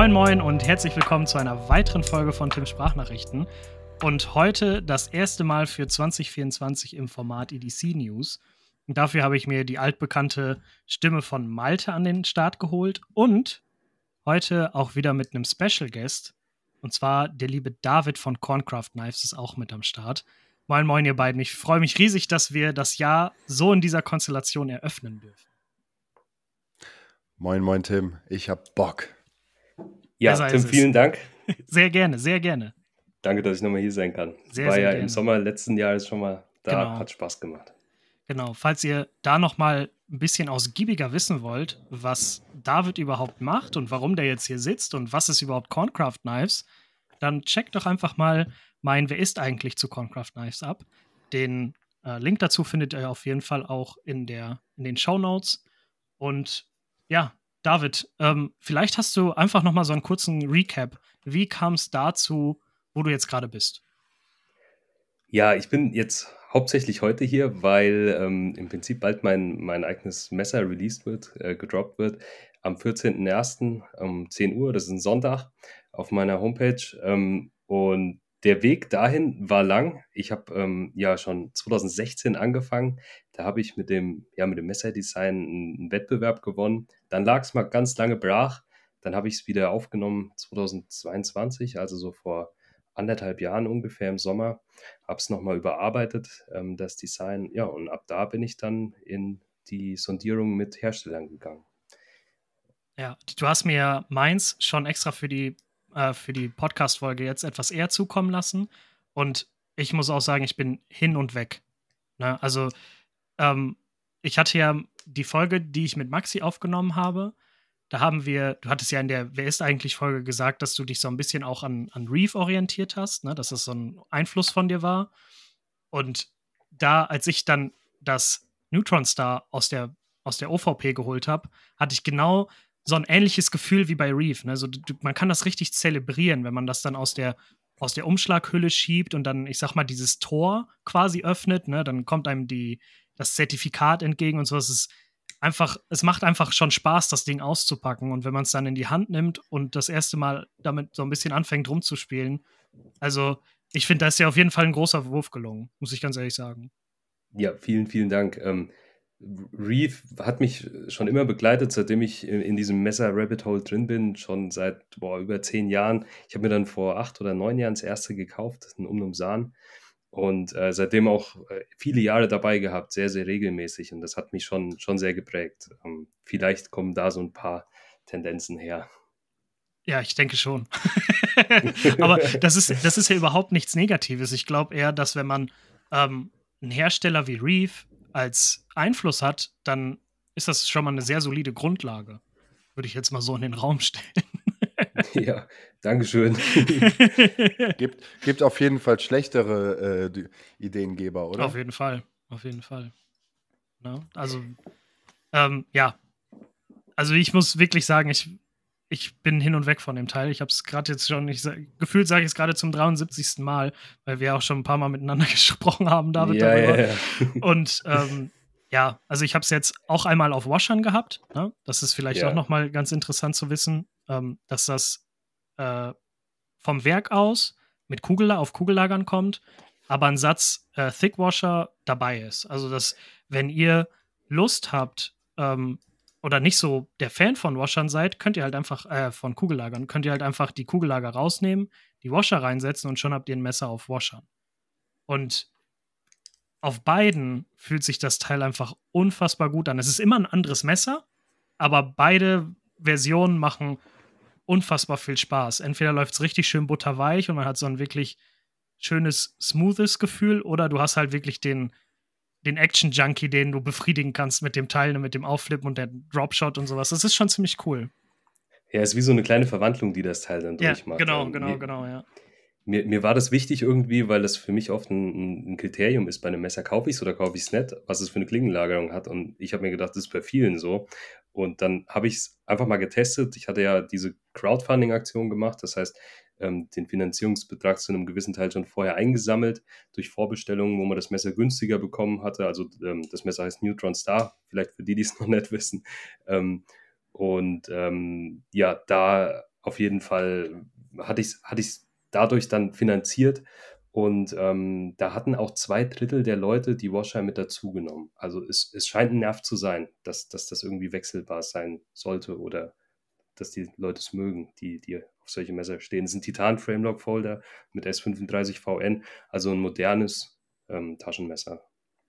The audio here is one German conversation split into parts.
Moin Moin und herzlich willkommen zu einer weiteren Folge von Tims Sprachnachrichten. Und heute das erste Mal für 2024 im Format EDC News. Und dafür habe ich mir die altbekannte Stimme von Malte an den Start geholt und heute auch wieder mit einem Special Guest. Und zwar der liebe David von Corncraft Knives ist auch mit am Start. Moin Moin ihr beiden, ich freue mich riesig, dass wir das Jahr so in dieser Konstellation eröffnen dürfen. Moin Moin Tim, ich hab Bock. Ja, Tim, vielen Dank. Sehr gerne, sehr gerne. Danke, dass ich nochmal hier sein kann. Sehr, war sehr ja gerne. im Sommer letzten Jahres schon mal da, Genau. Hat Spaß gemacht. Genau, falls ihr da noch mal ein bisschen ausgiebiger wissen wollt, was David überhaupt macht und warum der jetzt hier sitzt und was ist überhaupt Corncraft Knives, dann checkt doch einfach mal mein Wer ist eigentlich zu Corncraft Knives ab. Den Link dazu findet ihr auf jeden Fall auch in den Shownotes. Und ja, David, vielleicht hast du einfach noch mal so einen kurzen Recap. Wie kam es dazu, wo du jetzt gerade bist? Ja, ich bin jetzt hauptsächlich heute hier, weil im Prinzip bald mein eigenes Messer released wird, gedroppt wird. Am 14.01. um 10 Uhr, das ist ein Sonntag, auf meiner Homepage. Und der Weg dahin war lang. Ich habe ja schon 2016 angefangen. Da habe ich mit dem Messerdesign einen Wettbewerb gewonnen. Dann lag es mal ganz lange brach. Dann habe ich es wieder aufgenommen 2022, also so vor 1,5 Jahren ungefähr im Sommer. Habe es nochmal überarbeitet, das Design. Ja, und ab da bin ich dann in die Sondierung mit Herstellern gegangen. Ja, du hast mir meins schon extra für die Podcast-Folge jetzt etwas eher zukommen lassen. Und ich muss auch sagen, ich bin hin und weg. Ne? Also, ich hatte ja die Folge, die ich mit Maxi aufgenommen habe. Da du hattest ja in der Wer ist eigentlich Folge gesagt, dass du dich so ein bisschen auch an Reef orientiert hast, ne? Dass das so ein Einfluss von dir war. Und da, als ich dann das Neutron Star aus der OVP geholt habe, hatte ich genau so ein ähnliches Gefühl wie bei Reef. Ne? Also, man kann das richtig zelebrieren, wenn man das dann aus der Umschlaghülle schiebt und dann, ich sag mal, dieses Tor quasi öffnet. Ne? Dann kommt einem das Zertifikat entgegen und so. Es macht einfach schon Spaß, das Ding auszupacken. Und wenn man es dann in die Hand nimmt und das erste Mal damit so ein bisschen anfängt rumzuspielen, also ich finde, da ist ja auf jeden Fall ein großer Wurf gelungen, muss ich ganz ehrlich sagen. Ja, vielen, vielen Dank. Reef hat mich schon immer begleitet, seitdem ich in diesem Messer-Rabbit-Hole drin bin, schon seit über 10 Jahren. Ich habe mir dann vor 8 oder 9 Jahren das erste gekauft, ein Umnumsan. Und seitdem auch viele Jahre dabei gehabt, sehr, sehr regelmäßig. Und das hat mich schon sehr geprägt. Vielleicht kommen da so ein paar Tendenzen her. Ja, ich denke schon. Aber das ist ja überhaupt nichts Negatives. Ich glaube eher, dass wenn man einen Hersteller wie Reef als Einfluss hat, dann ist das schon mal eine sehr solide Grundlage. Würde ich jetzt mal so in den Raum stellen. Ja, Dankeschön. Gibt auf jeden Fall schlechtere Ideengeber, oder? Auf jeden Fall. Ne? Also, ja. Also ich muss wirklich sagen, ich bin hin und weg von dem Teil. Ich habe es gerade jetzt schon, gefühlt sage ich es gerade zum 73. Mal, weil wir auch schon ein paar Mal miteinander gesprochen haben, David, darüber. Ja. Und ja, also ich habe es jetzt auch einmal auf Washern gehabt. Ne? Das ist vielleicht auch noch mal ganz interessant zu wissen, dass das vom Werk aus mit auf Kugellagern kommt, aber ein Satz Thick Washer dabei ist. Also, dass, wenn ihr Lust habt, oder nicht so der Fan von Washern seid, könnt ihr halt einfach, von Kugellagern, könnt ihr halt einfach die Kugellager rausnehmen, die Washer reinsetzen und schon habt ihr ein Messer auf Washern. Und auf beiden fühlt sich das Teil einfach unfassbar gut an. Es ist immer ein anderes Messer, aber beide Versionen machen unfassbar viel Spaß. Entweder läuft es richtig schön butterweich und man hat so ein wirklich schönes, smoothes Gefühl, oder du hast halt wirklich den Action-Junkie, den du befriedigen kannst mit dem Teil, mit dem Aufflippen und der Dropshot und sowas. Das ist schon ziemlich cool. Ja, es ist wie so eine kleine Verwandlung, die das Teil dann durchmacht. Genau, ja. Mir war das wichtig irgendwie, weil das für mich oft ein Kriterium ist bei einem Messer. Kaufe ich es oder kaufe ich es nicht, was es für eine Klingenlagerung hat. Und ich habe mir gedacht, das ist bei vielen so. Und dann habe ich es einfach mal getestet. Ich hatte ja diese Crowdfunding-Aktion gemacht. Das heißt, den Finanzierungsbetrag zu einem gewissen Teil schon vorher eingesammelt durch Vorbestellungen, wo man das Messer günstiger bekommen hatte. Also das Messer heißt Neutron Star, vielleicht für die es noch nicht wissen. Ja, da auf jeden Fall hatte ich dadurch dann finanziert und da hatten auch 2/3 der Leute die Washer mit dazugenommen. Also es scheint ein Nerv zu sein, dass das irgendwie wechselbar sein sollte oder dass die Leute es mögen, die auf solche Messer stehen. Es ist ein Titan-Framelock-Folder mit S35VN, also ein modernes Taschenmesser.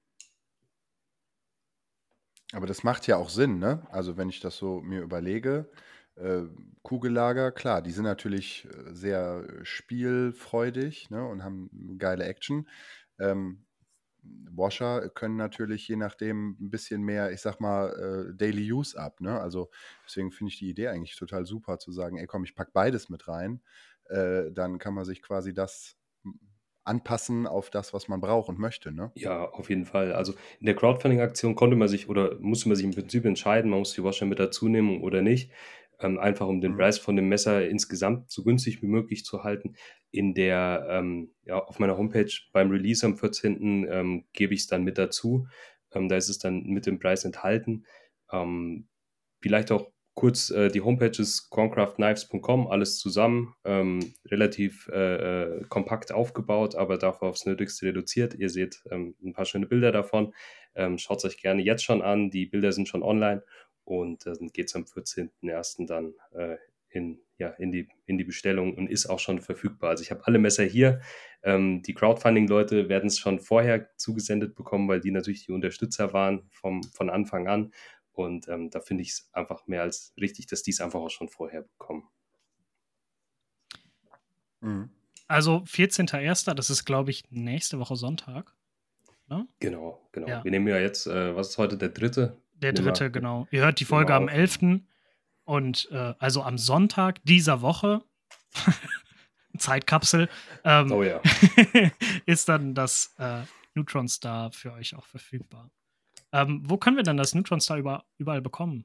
Aber das macht ja auch Sinn, ne? Also wenn ich das so mir überlege, Kugellager, klar, die sind natürlich sehr spielfreudig, ne, und haben geile Action. Washer können natürlich je nachdem ein bisschen mehr, ich sag mal, Daily Use ab, ne? Also deswegen finde ich die Idee eigentlich total super zu sagen, ey komm, ich pack beides mit rein. Dann kann man sich quasi das anpassen auf das, was man braucht und möchte, ne? Ja, auf jeden Fall. Also in der Crowdfunding-Aktion musste man sich im Prinzip entscheiden, man muss die Washer mit dazu nehmen oder nicht. Einfach um den Mhm. Preis von dem Messer insgesamt so günstig wie möglich zu halten. Auf meiner Homepage beim Release am 14. Gebe ich es dann mit dazu. Da ist es dann mit dem Preis enthalten. Vielleicht auch kurz, die Homepage ist corncraftknives.com, alles zusammen, relativ kompakt aufgebaut, aber dafür aufs Nötigste reduziert. Ihr seht ein paar schöne Bilder davon. Schaut es euch gerne jetzt schon an. Die Bilder sind schon online und dann geht es am 14.01. dann in die Bestellung und ist auch schon verfügbar. Also ich habe alle Messer hier. Die Crowdfunding-Leute werden es schon vorher zugesendet bekommen, weil die natürlich die Unterstützer waren von Anfang an. Und da finde ich es einfach mehr als richtig, dass die es einfach auch schon vorher bekommen. Mhm. Also 14.01., das ist, glaube ich, nächste Woche Sonntag. Ne? Genau. Ja. Wir nehmen ja jetzt, was ist heute, der 3.? Der Nehmen wir- 3., genau. Ihr hört die nehmen wir Folge am auf. 11. Und also am Sonntag dieser Woche, Zeitkapsel, Oh ja. ist dann das Neutron Star für euch auch verfügbar. Wo können wir dann das Neutron Star überall bekommen?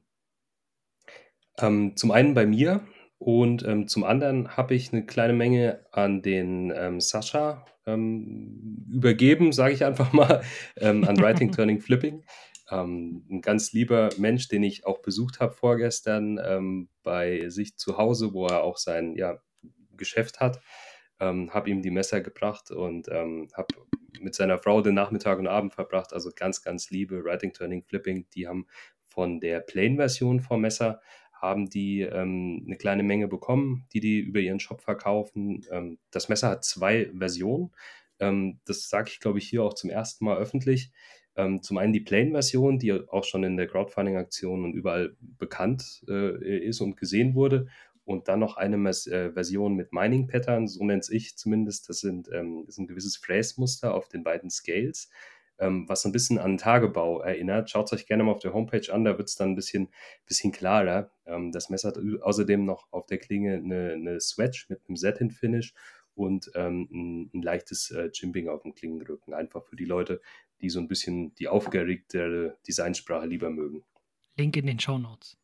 Zum einen bei mir und zum anderen habe ich eine kleine Menge an den Sascha übergeben, sage ich einfach mal, an Writing, Turning, Flipping. Ein ganz lieber Mensch, den ich auch besucht habe vorgestern bei sich zu Hause, wo er auch sein Geschäft hat. Habe ihm die Messer gebracht und habe mit seiner Frau den Nachmittag und Abend verbracht. Also ganz, ganz liebe Writing, Turning, Flipping. Die haben von der Plain-Version vom Messer haben die eine kleine Menge bekommen, die über ihren Shop verkaufen. Das Messer hat 2 Versionen. Das sage ich, glaube ich, hier auch zum ersten Mal öffentlich. Zum einen die Plain-Version, die auch schon in der Crowdfunding-Aktion und überall bekannt ist und gesehen wurde. Und dann noch eine Version mit Mining-Pattern, so nennt es ich zumindest. Das ist ein gewisses Fräsmuster auf den beiden Scales, was so ein bisschen an Tagebau erinnert. Schaut es euch gerne mal auf der Homepage an, da wird es dann ein bisschen klarer. Das Messer hat außerdem noch auf der Klinge eine Swatch mit einem Satin-Finish und ein leichtes Jimping auf dem Klingenrücken. Einfach für die Leute, die so ein bisschen die aufgeregte Designsprache lieber mögen. Link in den Shownotes.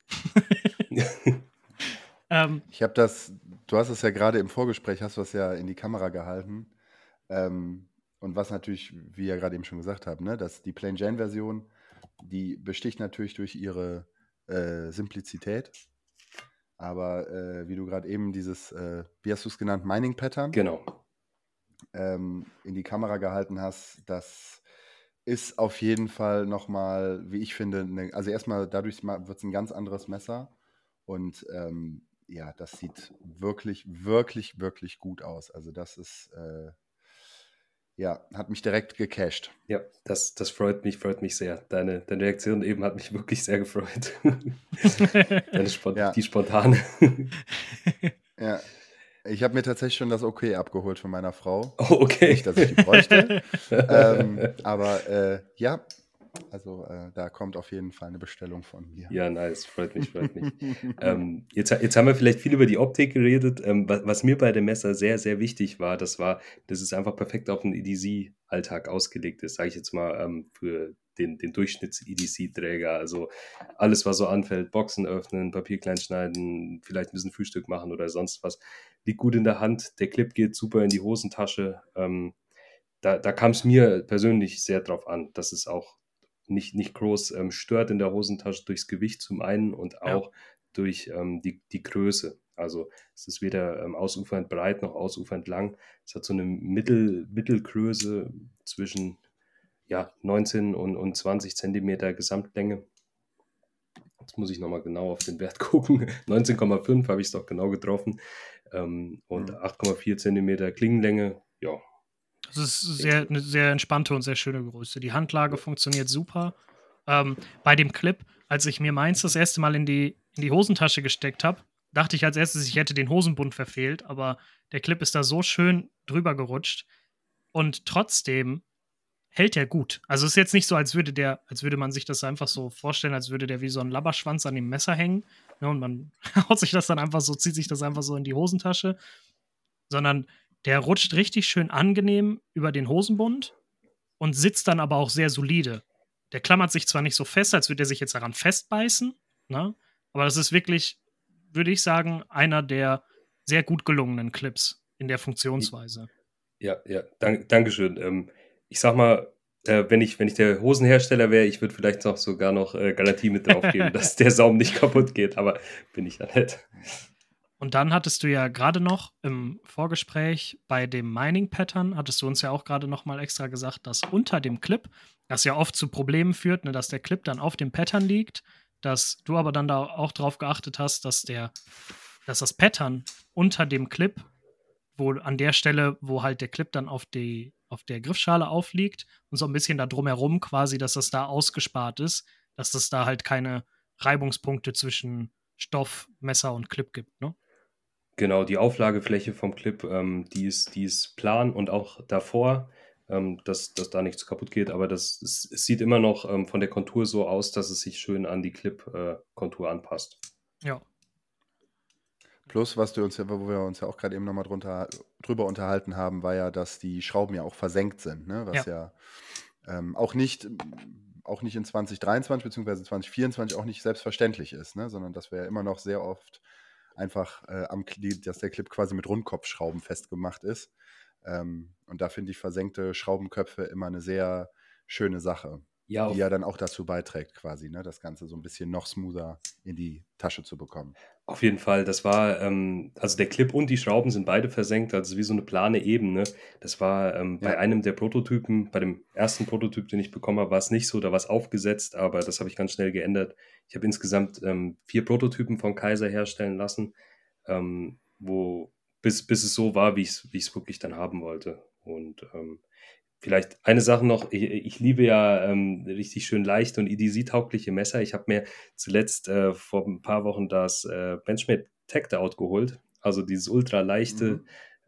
Ich habe das, du hast es ja gerade im Vorgespräch, hast du es ja in die Kamera gehalten. Und was natürlich, wie ihr gerade eben schon gesagt habt, ne, dass die Plain Jane-Version, die besticht natürlich durch ihre Simplizität. Aber wie du gerade eben dieses, wie hast du es genannt, Mining Pattern Genau. in die Kamera gehalten hast, das ist auf jeden Fall nochmal, wie ich finde, also erstmal dadurch wird es ein ganz anderes Messer. Und ja, das sieht wirklich, wirklich, wirklich gut aus. Also das ist, ja, hat mich direkt gecasht. Ja, das freut mich sehr. Deine Reaktion eben hat mich wirklich sehr gefreut. Ja. Die spontane. Ja. Ich habe mir tatsächlich schon das Okay abgeholt von meiner Frau. Oh, okay. Nicht, dass ich die bräuchte. Aber ja, also da kommt auf jeden Fall eine Bestellung von mir. Ja, nice, freut mich. Jetzt haben wir vielleicht viel über die Optik geredet. Was mir bei dem Messer sehr, sehr wichtig war, dass es einfach perfekt auf den EDC-Alltag ausgelegt ist, sage ich jetzt mal, für den Durchschnitts-EDC-Träger. Also alles, was so anfällt, Boxen öffnen, Papier klein schneiden, vielleicht ein bisschen Frühstück machen oder sonst was, liegt gut in der Hand. Der Clip geht super in die Hosentasche. Da kam es mir persönlich sehr drauf an, dass es auch nicht groß stört in der Hosentasche durchs Gewicht zum einen und auch durch die Größe. Also es ist weder ausufernd breit noch ausufernd lang. Es hat so eine Mittelgröße zwischen 19 und 20 Zentimeter Gesamtlänge. Jetzt muss ich nochmal genau auf den Wert gucken. 19,5 habe ich es doch genau getroffen. Und 8,4 Zentimeter Klingenlänge. Ja, Das ist eine sehr entspannte und sehr schöne Größe. Die Handlage funktioniert super. Bei dem Clip, als ich mir meins das erste Mal in die Hosentasche gesteckt habe, dachte ich als erstes, ich hätte den Hosenbund verfehlt, aber der Clip ist da so schön drüber gerutscht und trotzdem hält der gut. Also es ist jetzt nicht so, als würde man sich das einfach so vorstellen, als würde der wie so ein Labberschwanz an dem Messer hängen, ne, und man haut sich das dann einfach so, zieht sich das einfach so in die Hosentasche, sondern der rutscht richtig schön angenehm über den Hosenbund und sitzt dann aber auch sehr solide. Der klammert sich zwar nicht so fest, als würde er sich jetzt daran festbeißen, ne? Aber das ist wirklich, würde ich sagen, einer der sehr gut gelungenen Clips in der Funktionsweise. Ja, Dankeschön. Ich sag mal, wenn ich der Hosenhersteller wäre, ich würde vielleicht sogar noch Garantie mit drauf geben, dass der Saum nicht kaputt geht, aber bin ich ja nicht. Und dann hattest du ja gerade noch im Vorgespräch bei dem Mining-Pattern, hattest du uns ja auch gerade noch mal extra gesagt, dass unter dem Clip, das ja oft zu Problemen führt, ne, dass der Clip dann auf dem Pattern liegt, dass du aber dann da auch drauf geachtet hast, dass das Pattern unter dem Clip, wo an der Stelle, wo halt der Clip dann auf der Griffschale aufliegt und so ein bisschen da drumherum quasi, dass das da ausgespart ist, dass es da halt keine Reibungspunkte zwischen Stoff, Messer und Clip gibt, ne? Genau, die Auflagefläche vom Clip, die ist plan und auch davor, dass da nichts kaputt geht, aber es sieht immer noch von der Kontur so aus, dass es sich schön an die Clip-Kontur anpasst. Ja. Plus, wo wir uns ja auch gerade eben nochmal drüber unterhalten haben, war ja, dass die Schrauben ja auch versenkt sind, ne? Was ja auch nicht in 2023 bzw. 2024 auch nicht selbstverständlich ist, ne? Sondern dass wir ja immer noch sehr oft einfach dass der Clip quasi mit Rundkopfschrauben festgemacht ist. Und da finde ich versenkte Schraubenköpfe immer eine sehr schöne Sache, Ja, die ja dann auch dazu beiträgt, quasi, ne, das Ganze so ein bisschen noch smoother in die Tasche zu bekommen. auf jeden Fall. Das war, also der Clip und die Schrauben sind beide versenkt, also wie so eine plane Ebene. Das war bei einem der Prototypen, bei dem ersten Prototyp, den ich bekommen habe, war es nicht so, da war es aufgesetzt, aber das habe ich ganz schnell geändert. Ich habe insgesamt 4 Prototypen von Kaiser herstellen lassen, bis es so war, wie ich es wirklich dann haben wollte. Und vielleicht eine Sache noch, ich liebe ja richtig schön leichte und EDC-taugliche Messer. Ich habe mir zuletzt vor ein paar Wochen das Benchmade Tacti-Out geholt, also dieses ultra leichte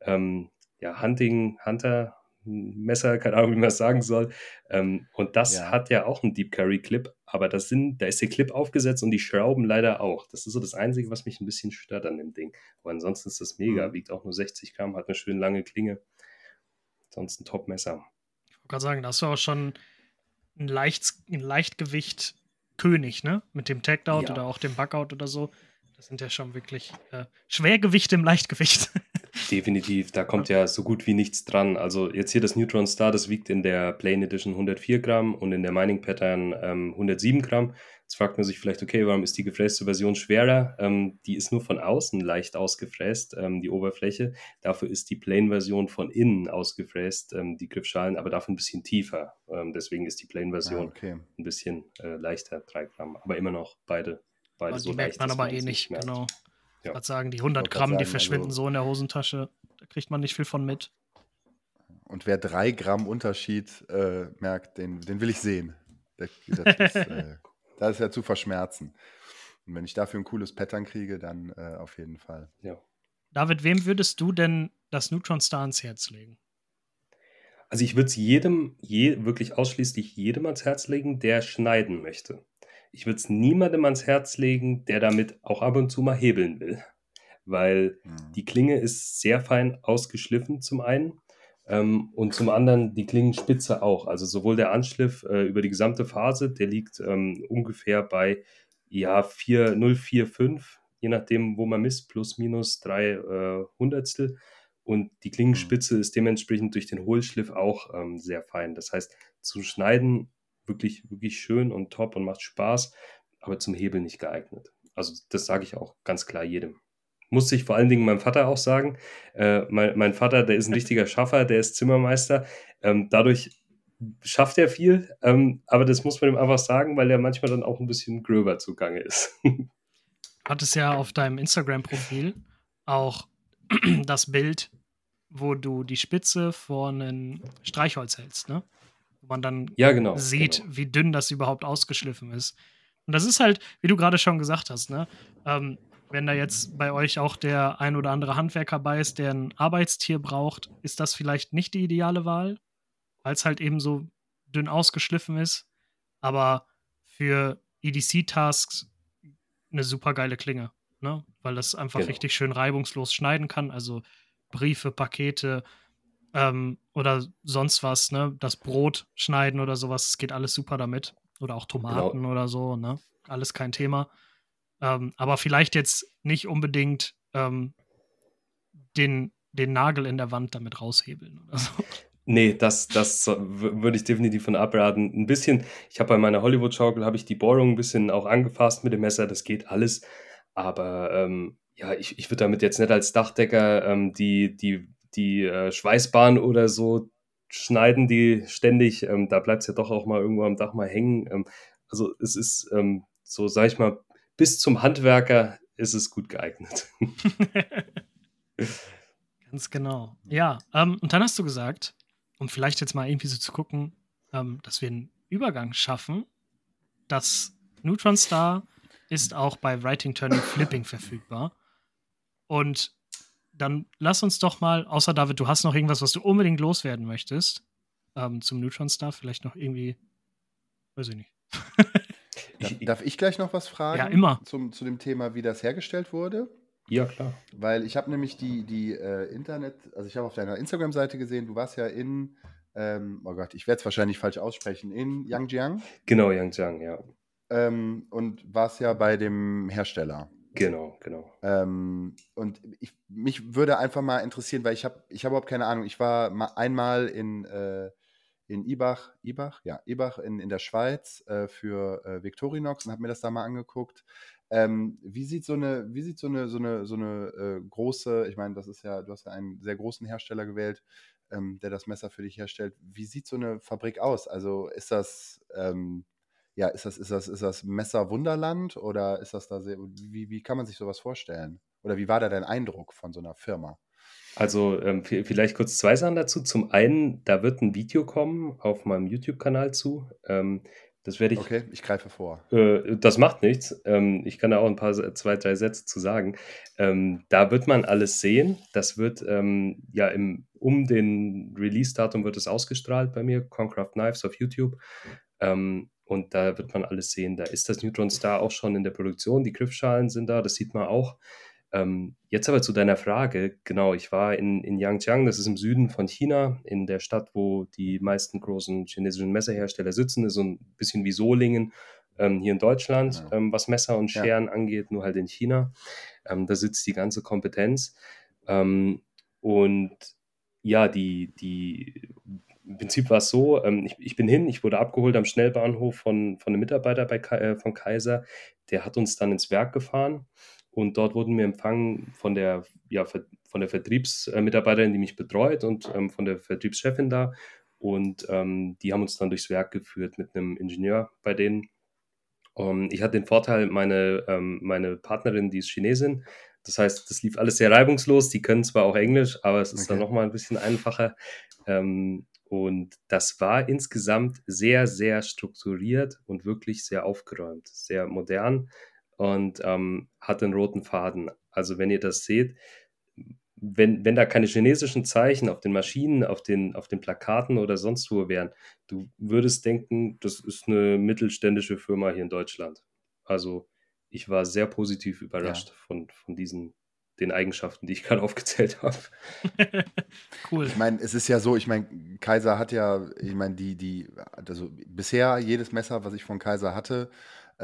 Hunter-Messer, keine Ahnung, wie man das sagen soll. Und das hat ja auch einen Deep Carry Clip, aber da ist der Clip aufgesetzt und die Schrauben leider auch. Das ist so das Einzige, was mich ein bisschen stört an dem Ding. Aber ansonsten ist das mega, wiegt auch nur 60 Gramm, hat eine schön lange Klinge. Sonst ein Top-Messer. Ich wollte gerade sagen, da hast du auch schon ein Leichtgewicht König, ne? Mit dem Takedown oder auch dem Bugout oder so. Das sind ja schon wirklich Schwergewichte im Leichtgewicht. Definitiv, da kommt ja so gut wie nichts dran. Also jetzt hier das Neutron Star, das wiegt in der Plain Edition 104 Gramm und in der Mining Pattern 107 Gramm. Jetzt fragt man sich vielleicht, okay, warum ist die gefräste Version schwerer? Die ist nur von außen leicht ausgefräst, die Oberfläche. Dafür ist die Plain-Version von innen ausgefräst, die Griffschalen, aber dafür ein bisschen tiefer. Deswegen ist die Plain-Version ein bisschen leichter, 3 Gramm. Aber immer noch beide so die leicht. merkt man aber eh nicht, genau. Ich wollte sagen, die 100 Gramm, die verschwinden so in der Hosentasche. Da kriegt man nicht viel von mit. Und wer 3 Gramm Unterschied merkt, den will ich sehen. Das ist ja zu verschmerzen. Und wenn ich dafür ein cooles Pattern kriege, dann auf jeden Fall. Ja. David, wem würdest du denn das Neutron Star ans Herz legen? Also ich würde es wirklich ausschließlich jedem ans Herz legen, der schneiden möchte. Ich würde es niemandem ans Herz legen, der damit auch ab und zu mal hebeln will. Weil die Klinge ist sehr fein ausgeschliffen zum einen und zum anderen die Klingenspitze auch. Also sowohl der Anschliff über die gesamte Phase, der liegt ungefähr bei 0,45, je nachdem, wo man misst, plus minus 3 Hundertstel. Und die Klingenspitze ist dementsprechend durch den Hohlschliff auch sehr fein. Das heißt, zum Schneiden wirklich, wirklich schön und top und macht Spaß, aber zum Hebeln nicht geeignet. Also das sage ich auch ganz klar jedem. musste ich vor allen Dingen meinem Vater auch sagen. Mein Vater, der ist ein richtiger Schaffer, der ist Zimmermeister. Dadurch schafft er viel, aber das muss man ihm einfach sagen, weil er manchmal dann auch ein bisschen gröber zugange ist. Hattest ja auf deinem Instagram-Profil auch das Bild, wo du die Spitze vor ein Streichholz hältst, ne? Wo man dann Ja, genau. sieht, wie dünn das überhaupt ausgeschliffen ist. Und das ist halt, wie du gerade schon gesagt hast, ne? Wenn da jetzt bei euch auch der ein oder andere Handwerker bei ist, der ein Arbeitstier braucht, ist das vielleicht nicht die ideale Wahl, weil es halt eben so dünn ausgeschliffen ist. Aber für EDC-Tasks eine super geile Klinge, ne? Weil das einfach Genau. richtig schön reibungslos schneiden kann. Also Briefe, Pakete oder sonst was, ne? Das Brot schneiden oder sowas, es geht alles super damit. Oder auch Tomaten oder so, ne? Alles kein Thema. Aber vielleicht jetzt nicht unbedingt den Nagel in der Wand damit raushebeln oder so. Nee, das würde ich definitiv von abraten. Ein bisschen, ich habe bei meiner Hollywood-Schaukel, habe ich die Bohrung ein bisschen auch angefasst mit dem Messer, das geht alles. Aber ja, ich würde damit jetzt nicht als Dachdecker die Schweißbahn oder so schneiden, die ständig, da bleibt es ja doch auch mal irgendwo am Dach mal hängen. Also es ist so, sag ich mal, bis zum Handwerker ist es gut geeignet. Ganz genau. Ja, und dann hast du gesagt, um vielleicht jetzt mal irgendwie so zu gucken, dass wir einen Übergang schaffen, das Neutron Star ist auch bei Writing, Turning, Flipping verfügbar. Und dann lass uns doch mal, außer David, du hast noch irgendwas, was du unbedingt loswerden möchtest, zum Neutron Star, vielleicht noch irgendwie, weiß ich nicht. Darf ich gleich noch was fragen? Ja, immer. Zu dem Thema, wie das hergestellt wurde? Ja, klar. Weil ich habe nämlich die also ich habe auf deiner Instagram-Seite gesehen, du warst ja oh Gott, ich werde es wahrscheinlich falsch aussprechen, in Yangjiang. Genau, Yangjiang, ja. Und warst ja bei dem Hersteller. Genau. Und mich würde einfach mal interessieren, weil ich habe überhaupt keine Ahnung. Ich war einmal in Ibach in der Schweiz für Victorinox und habe mir das da mal angeguckt. Wie sieht so eine große, ich meine, du hast ja einen sehr großen Hersteller gewählt, der das Messer für dich herstellt. Wie sieht so eine Fabrik aus? Also ist das ist das Messer Wunderland oder ist das da wie kann man sich sowas vorstellen? Oder wie war da dein Eindruck von so einer Firma? Also vielleicht kurz zwei Sachen dazu. Zum einen, da wird ein Video kommen auf meinem YouTube-Kanal zu. Das werde ich. Okay, ich greife vor. Das macht nichts. Ich kann da auch zwei, drei Sätze zu sagen. Da wird man alles sehen. Das wird ja um den Release-Datum wird es ausgestrahlt bei mir, Concraft Knives auf YouTube. Und da wird man alles sehen. Da ist das Neutron Star auch schon in der Produktion. Die Griffschalen sind da, das sieht man auch. Jetzt aber zu deiner Frage. Genau, ich war in Yangjiang, das ist im Süden von China, in der Stadt, wo die meisten großen chinesischen Messerhersteller sitzen. Das ist so ein bisschen wie Solingen hier in Deutschland, Genau. was Messer und Scheren angeht, nur halt in China. Da sitzt die ganze Kompetenz. Und ja, im Prinzip war es so, ich bin ich wurde abgeholt am Schnellbahnhof von einem Mitarbeiter von Kaiser. Der hat uns dann ins Werk gefahren. Und dort wurden wir empfangen von der Vertriebsmitarbeiterin, die mich betreut und von der Vertriebschefin da. Und die haben uns dann durchs Werk geführt mit einem Ingenieur bei denen. Ich hatte den Vorteil, meine Partnerin, die ist Chinesin. Das heißt, das lief alles sehr reibungslos. Die können zwar auch Englisch, aber es ist dann nochmal ein bisschen einfacher. Und das war insgesamt sehr, sehr strukturiert und wirklich sehr aufgeräumt, sehr modern und hat einen roten Faden. Also wenn ihr das seht, wenn da keine chinesischen Zeichen auf den Maschinen, auf den Plakaten oder sonst wo wären, du würdest denken, das ist eine mittelständische Firma hier in Deutschland. Also ich war sehr positiv überrascht von den Eigenschaften, die ich gerade aufgezählt habe. Cool. Ich meine, es ist ja so, Kaiser hat ja, ich meine, also bisher jedes Messer, was ich von Kaiser hatte,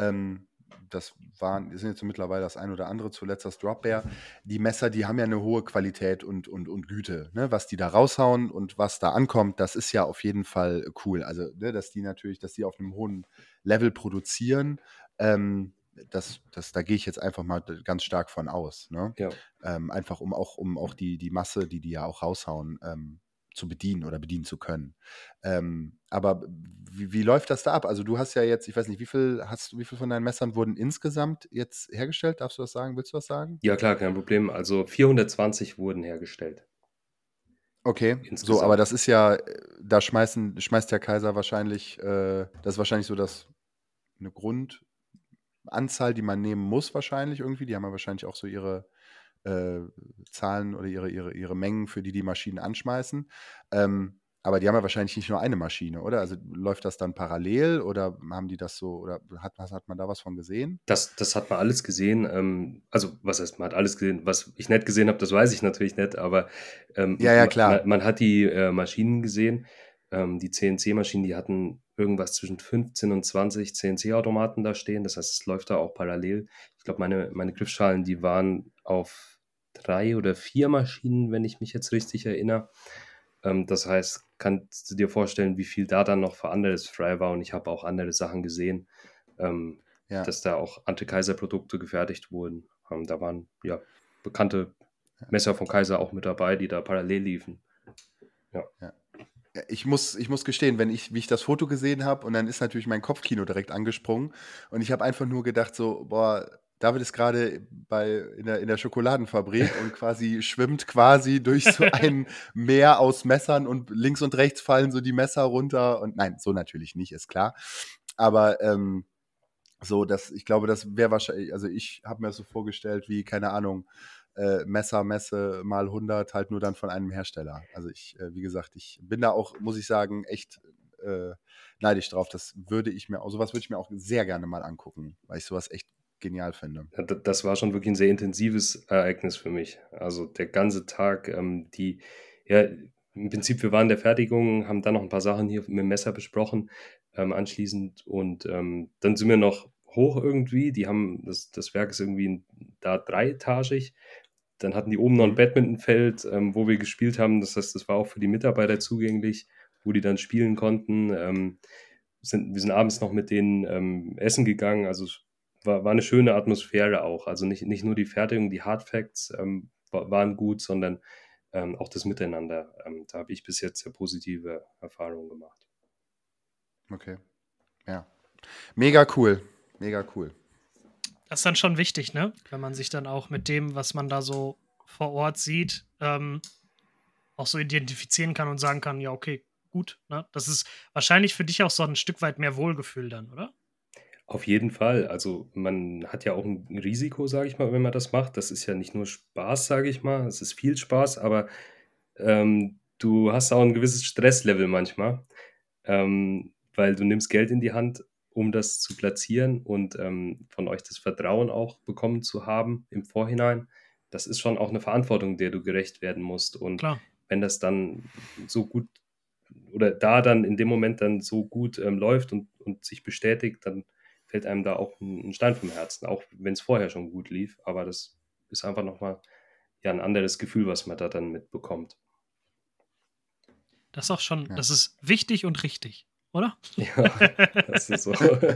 das sind jetzt so mittlerweile das ein oder andere, zuletzt das Drop Bear. Die Messer, die haben ja eine hohe Qualität und Güte. Ne? Was die da raushauen und was da ankommt, das ist ja auf jeden Fall cool. Also, ne, dass die auf einem hohen Level produzieren, da gehe ich jetzt einfach mal ganz stark von aus. Ne? Ja. Einfach um auch die Masse, die ja auch raushauen, zu bedienen oder bedienen zu können. Aber wie läuft das da ab? Also du hast ja jetzt, ich weiß nicht, wie viel von deinen Messern wurden insgesamt jetzt hergestellt? Darfst du das sagen? Willst du das sagen? Ja, klar, kein Problem. Also 420 wurden hergestellt Okay, so, aber insgesamt. das ist ja, da schmeißt der Kaiser wahrscheinlich, das ist wahrscheinlich so eine Grundanzahl, die man nehmen muss wahrscheinlich irgendwie. Die haben ja wahrscheinlich auch so ihre äh, Zahlen oder ihre Mengen, für die Maschinen anschmeißen. Aber die haben ja wahrscheinlich nicht nur eine Maschine, oder? Also läuft das dann parallel oder haben die das so, oder hat man da was von gesehen? Das hat man alles gesehen. Also, was heißt, man hat alles gesehen? Was ich nicht gesehen habe, das weiß ich natürlich nicht, aber Ja, ja, klar. man hat die Maschinen gesehen. Die CNC-Maschinen, die hatten irgendwas zwischen 15 und 20 CNC-Automaten da stehen. Das heißt, es läuft da auch parallel. Ich glaube, meine Griffschalen, die waren auf 3 oder 4 Maschinen, wenn ich mich jetzt richtig erinnere. Das heißt, kannst du dir vorstellen, wie viel da dann noch für anderes frei war? Und ich habe auch andere Sachen gesehen. Ja. Dass da auch Ante-Kaiser-Produkte gefertigt wurden. Da waren ja bekannte Messer von Kaiser auch mit dabei, die da parallel liefen. Ja. Ja. Ja, ich muss gestehen, wie ich das Foto gesehen habe, und dann ist natürlich mein Kopfkino direkt angesprungen und ich habe einfach nur gedacht so, boah, David ist gerade in der Schokoladenfabrik und schwimmt quasi durch so ein Meer aus Messern und links und rechts fallen so die Messer runter und nein, so natürlich nicht, ist klar. Aber ich glaube, das wäre wahrscheinlich, also ich habe mir das so vorgestellt wie, keine Ahnung, Messe mal 100, halt nur dann von einem Hersteller. Also wie gesagt, ich bin da auch, muss ich sagen, echt neidisch drauf. Sowas würde ich mir auch sehr gerne mal angucken, weil ich sowas echt genial finde. Ja, das war schon wirklich ein sehr intensives Ereignis für mich. Also der ganze Tag, ja, im Prinzip, wir waren in der Fertigung, haben dann noch ein paar Sachen hier mit dem Messer besprochen, anschließend. Und dann sind wir noch hoch irgendwie. Das Werk ist irgendwie da dreietagig. Dann hatten die oben noch ein Badmintonfeld, wo wir gespielt haben. Das heißt, das war auch für die Mitarbeiter zugänglich, wo die dann spielen konnten. Wir sind abends noch mit denen essen gegangen. Also es war eine schöne Atmosphäre auch. Also nicht nur die Fertigung, die Hard Facts waren gut, sondern auch das Miteinander. Da habe ich bis jetzt sehr positive Erfahrungen gemacht. Okay. Ja. Mega cool. Mega cool. Das ist dann schon wichtig, ne? Wenn man sich dann auch mit dem, was man da so vor Ort sieht, auch so identifizieren kann und sagen kann, ja, okay, gut, ne? Das ist wahrscheinlich für dich auch so ein Stück weit mehr Wohlgefühl dann, oder? Auf jeden Fall. Also man hat ja auch ein Risiko, sage ich mal, wenn man das macht. Das ist ja nicht nur Spaß, sage ich mal. Es ist viel Spaß, aber du hast auch ein gewisses Stresslevel manchmal, weil du nimmst Geld in die Hand, um das zu platzieren und von euch das Vertrauen auch bekommen zu haben im Vorhinein. Das ist schon auch eine Verantwortung, der du gerecht werden musst. Und Klar. wenn das dann so gut oder da dann in dem Moment dann so gut läuft und sich bestätigt, dann fällt einem da auch ein Stein vom Herzen, auch wenn es vorher schon gut lief. Aber das ist einfach nochmal ja, ein anderes Gefühl, was man da dann mitbekommt. Das ist auch schon, Ja. das ist wichtig und richtig, oder? Ja, das ist so.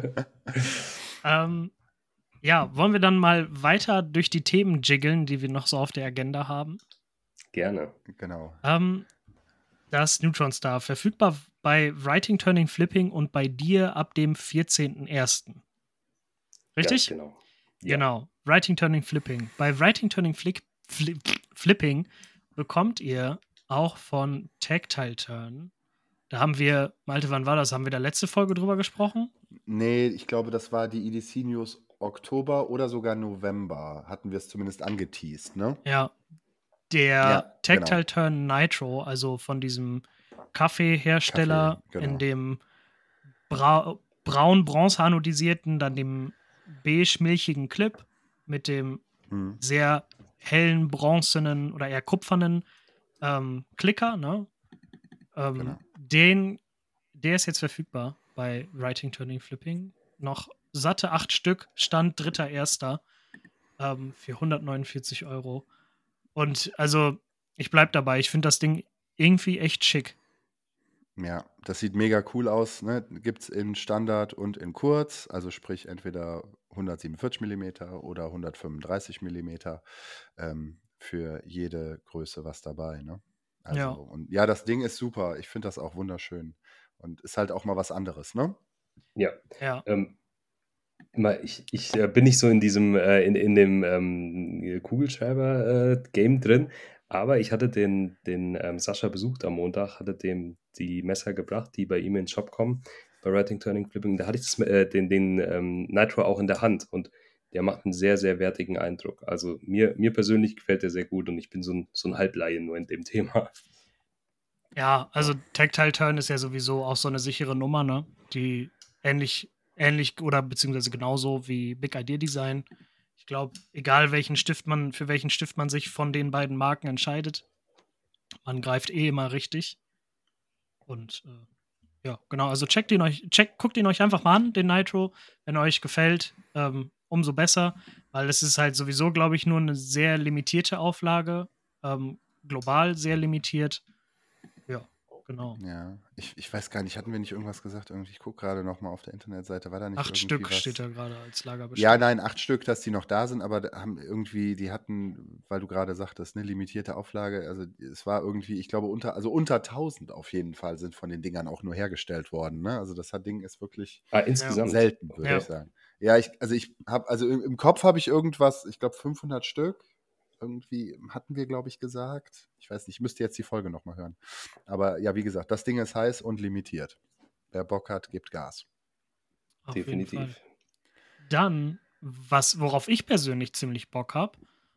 Ja, wollen wir dann mal weiter durch die Themen jiggeln, die wir noch so auf der Agenda haben? Gerne. Genau. Das Neutron Star, verfügbar bei Writing, Turning, Flipping und bei dir ab dem 14.01. Richtig? Ganz genau. Ja. Genau. Writing, Turning, Flipping. Bei Writing, Turning, Flipping bekommt ihr auch von Tactile Turn. Da haben wir, Malte, wann war das? Haben wir da letzte Folge drüber gesprochen? Nee, ich glaube, das war die EDC News Oktober oder sogar November. Hatten wir es zumindest angeteased, ne? Ja. Der Ja, Tactile genau. Turn Nitro, also von diesem Kaffeehersteller, Kaffee, genau. in dem braun-bronze anodisierten, dann dem beige-milchigen Clip mit dem sehr hellen, bronzenen oder eher kupfernen Klicker, ne? Genau. Der ist jetzt verfügbar bei Writing, Turning, Flipping. Noch satte 8 Stück, Stand 3.1. Für 149 €. Und also, ich bleib dabei, ich finde das Ding irgendwie echt schick. Ja, das sieht mega cool aus. Ne? Gibt es in Standard und in kurz, also sprich entweder 147 Millimeter oder 135 Millimeter. Für jede Größe was dabei. Ne? Also, Ja, und ja, das Ding ist super. Ich finde das auch wunderschön. Und ist halt auch mal was anderes, ne? Ja. ja. Ich bin nicht so in diesem, in dem Kugelschreiber-Game drin, aber ich hatte den Sascha besucht am Montag, hatte dem die Messer gebracht, die bei ihm in den Shop kommen, bei Writing, Turning, Flipping. Da hatte ich den Nitro auch in der Hand und der macht einen sehr, sehr wertigen Eindruck. Also mir persönlich gefällt der sehr gut und ich bin so ein Halblaie nur in dem Thema. Ja, also Tactile Turn ist ja sowieso auch so eine sichere Nummer, ne? Die ähnlich oder beziehungsweise genauso wie Big Idea Design. Ich glaube, egal für welchen Stift man sich von den beiden Marken entscheidet, man greift immer richtig. Und ja, genau, also guckt ihn euch einfach mal an, den Nitro. Wenn er euch gefällt, umso besser, weil es ist halt sowieso, glaube ich, nur eine sehr limitierte Auflage, global sehr limitiert. Ja, genau. Ja, ich weiß gar nicht, hatten wir nicht irgendwas gesagt? Irgendwie, ich gucke gerade noch mal auf der Internetseite, war da nicht 8 irgendwie Stück was? steht da gerade als Ja, Lagerbestand. nein, 8 Stück, dass die noch da sind, aber die hatten, weil du gerade sagtest, eine limitierte Auflage, also es war irgendwie, ich glaube, unter 1000 auf jeden Fall sind von den Dingern auch nur hergestellt worden. Ne? Also das Ding ist wirklich Ah, insgesamt. selten, würde Ja. ich sagen. Ja, im Kopf habe ich irgendwas, ich glaube 500 Stück. Irgendwie hatten wir, glaube ich, gesagt. Ich weiß nicht, ich müsste jetzt die Folge nochmal hören. Aber ja, wie gesagt, das Ding ist heiß und limitiert. Wer Bock hat, gibt Gas. Auf jeden Fall. Definitiv. Dann, worauf ich persönlich ziemlich Bock habe,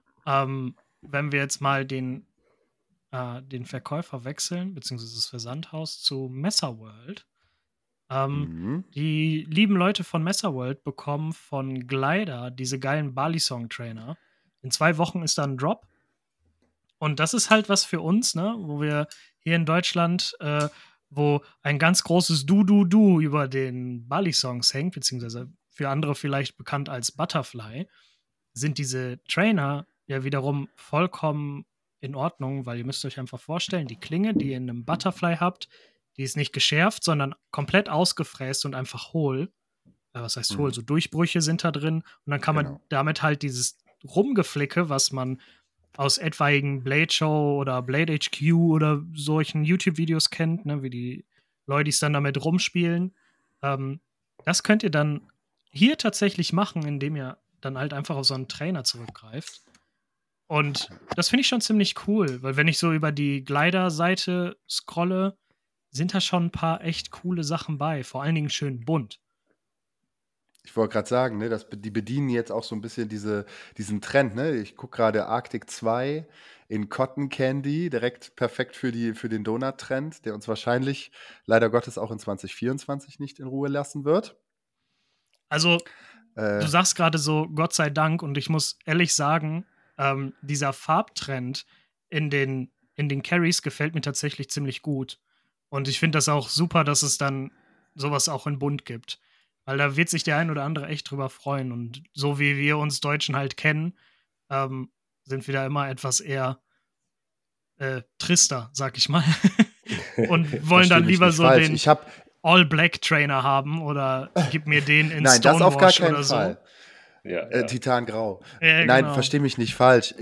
wenn wir jetzt mal den Verkäufer wechseln, beziehungsweise das Versandhaus zu Messerworld. Mhm. Die lieben Leute von Messerworld bekommen von Glider diese geilen Balisong-Trainer. In 2 Wochen ist da ein Drop. Und das ist halt was für uns, ne, wo wir hier in Deutschland, wo ein ganz großes Du über den Bali-Songs hängt, beziehungsweise für andere vielleicht bekannt als Butterfly, sind diese Trainer ja wiederum vollkommen in Ordnung, weil ihr müsst euch einfach vorstellen, die Klinge, die ihr in einem Butterfly habt, die ist nicht geschärft, sondern komplett ausgefräst und einfach hohl. Was heißt hohl? So Durchbrüche sind da drin. Und dann kann man Genau. damit halt dieses Rumgeflicke, was man aus etwaigen Blade Show oder Blade HQ oder solchen YouTube-Videos kennt, ne, wie die Leute dann damit rumspielen. Das könnt ihr dann hier tatsächlich machen, indem ihr dann halt einfach auf so einen Trainer zurückgreift. Und das finde ich schon ziemlich cool, weil wenn ich so über die Glider-Seite scrolle, sind da schon ein paar echt coole Sachen bei, vor allen Dingen schön bunt. Ich wollte gerade sagen, ne, die bedienen jetzt auch so ein bisschen diesen Trend. Ne? Ich gucke gerade Arctic 2 in Cotton Candy, direkt perfekt für den Donut-Trend, der uns wahrscheinlich leider Gottes auch in 2024 nicht in Ruhe lassen wird. Also, Äh, du sagst gerade so, Gott sei Dank, und ich muss ehrlich sagen, dieser Farbtrend in den Carries gefällt mir tatsächlich ziemlich gut. Und ich finde das auch super, dass es dann sowas auch in bunt gibt. Weil da wird sich der ein oder andere echt drüber freuen. Und so wie wir uns Deutschen halt kennen, sind wir da immer etwas eher trister, sag ich mal. Und wollen versteh dann mich lieber nicht so falsch. den Ich habe All-Black-Trainer haben oder gib mir den in Nein, das auf gar Stonewash keinen oder so. Fall. Ja. Titangrau. Ja, Nein, genau. versteh mich nicht falsch.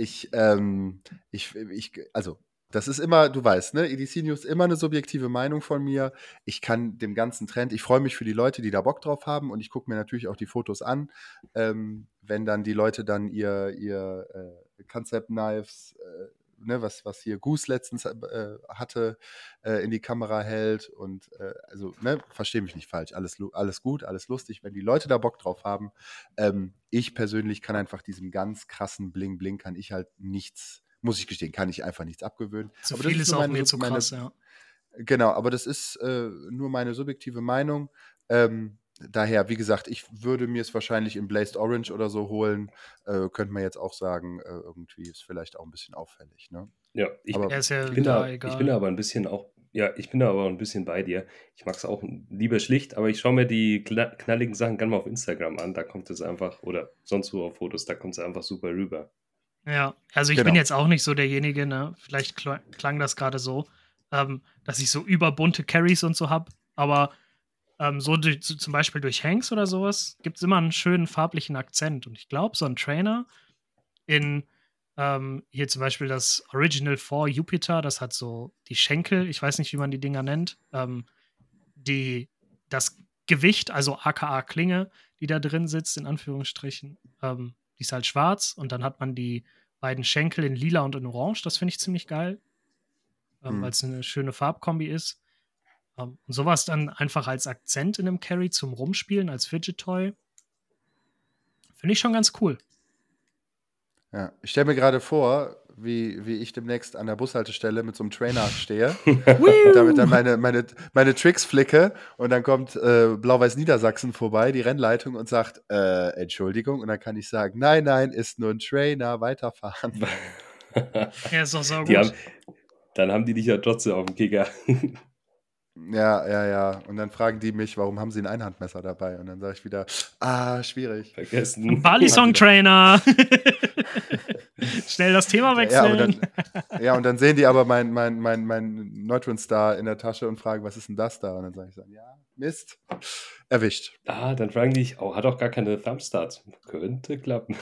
Also, das ist immer, du weißt, ne, EDC News immer eine subjektive Meinung von mir. Ich kann dem ganzen Trend, ich freue mich für die Leute, die da Bock drauf haben und ich gucke mir natürlich auch die Fotos an, wenn dann die Leute dann ihr Concept Knives, ne, was hier Goose letztens hatte, in die Kamera hält und also, ne, verstehe mich nicht falsch, alles gut, alles lustig, wenn die Leute da Bock drauf haben. Ich persönlich kann einfach diesem ganz krassen Bling-Bling kann ich halt nichts, muss ich gestehen, kann ich einfach nichts abgewöhnen. Zu Aber das viel ist ist nur auch mir zu krass, ja. Genau, aber das ist nur meine subjektive Meinung. Daher, wie gesagt, ich würde mir es wahrscheinlich in Blazed Orange oder so holen. Könnte man jetzt auch sagen, irgendwie ist vielleicht auch ein bisschen auffällig. Ne? Ja, Aber Er ist ja ich bin da ich egal. bin da aber ein bisschen auch, ja, ich bin da aber ein bisschen bei dir. Ich mag es auch lieber schlicht, aber ich schaue mir die knalligen Sachen gerne mal auf Instagram an. Da kommt es einfach, oder sonst wo auf Fotos, da kommt es einfach super rüber. Ja, also ich bin genau. jetzt auch nicht so derjenige, ne? Vielleicht klang das gerade so. dass ich so überbunte Carries und so habe. Aber zum Beispiel durch Hanks oder sowas gibt es immer einen schönen farblichen Akzent. Und ich glaube, so ein Trainer in hier zum Beispiel das Original 4 Jupiter, das hat so die Schenkel, ich weiß nicht, wie man die Dinger nennt, das Gewicht, also aka Klinge, die da drin sitzt, in Anführungsstrichen, die ist halt schwarz und dann hat man die beiden Schenkel in lila und in orange. Das finde ich ziemlich geil, weil es eine schöne Farbkombi ist. Und sowas dann einfach als Akzent in einem Carry zum Rumspielen, als Fidget-Toy, finde ich schon ganz cool. Ja, ich stelle mir gerade vor, wie ich demnächst an der Bushaltestelle mit so einem Trainer stehe und damit dann meine Tricks flicke und dann kommt Blau-Weiß Niedersachsen vorbei, die Rennleitung und sagt, Entschuldigung, und dann kann ich sagen, nein, ist nur ein Trainer, weiterfahren. Ja, ist doch so gut. Dann haben die dich ja trotzdem auf dem Kicker. Ja. Und dann fragen die mich, warum haben sie ein Einhandmesser dabei? Und dann sage ich wieder, schwierig. Vergessen. Balisong-Trainer. Schnell das Thema wechseln. Und dann sehen die aber mein Neutron Star in der Tasche und fragen, was ist denn das da? Und dann sage ich ja, Mist, erwischt. Dann fragen die, hat auch gar keine Thumbstarts. Könnte klappen.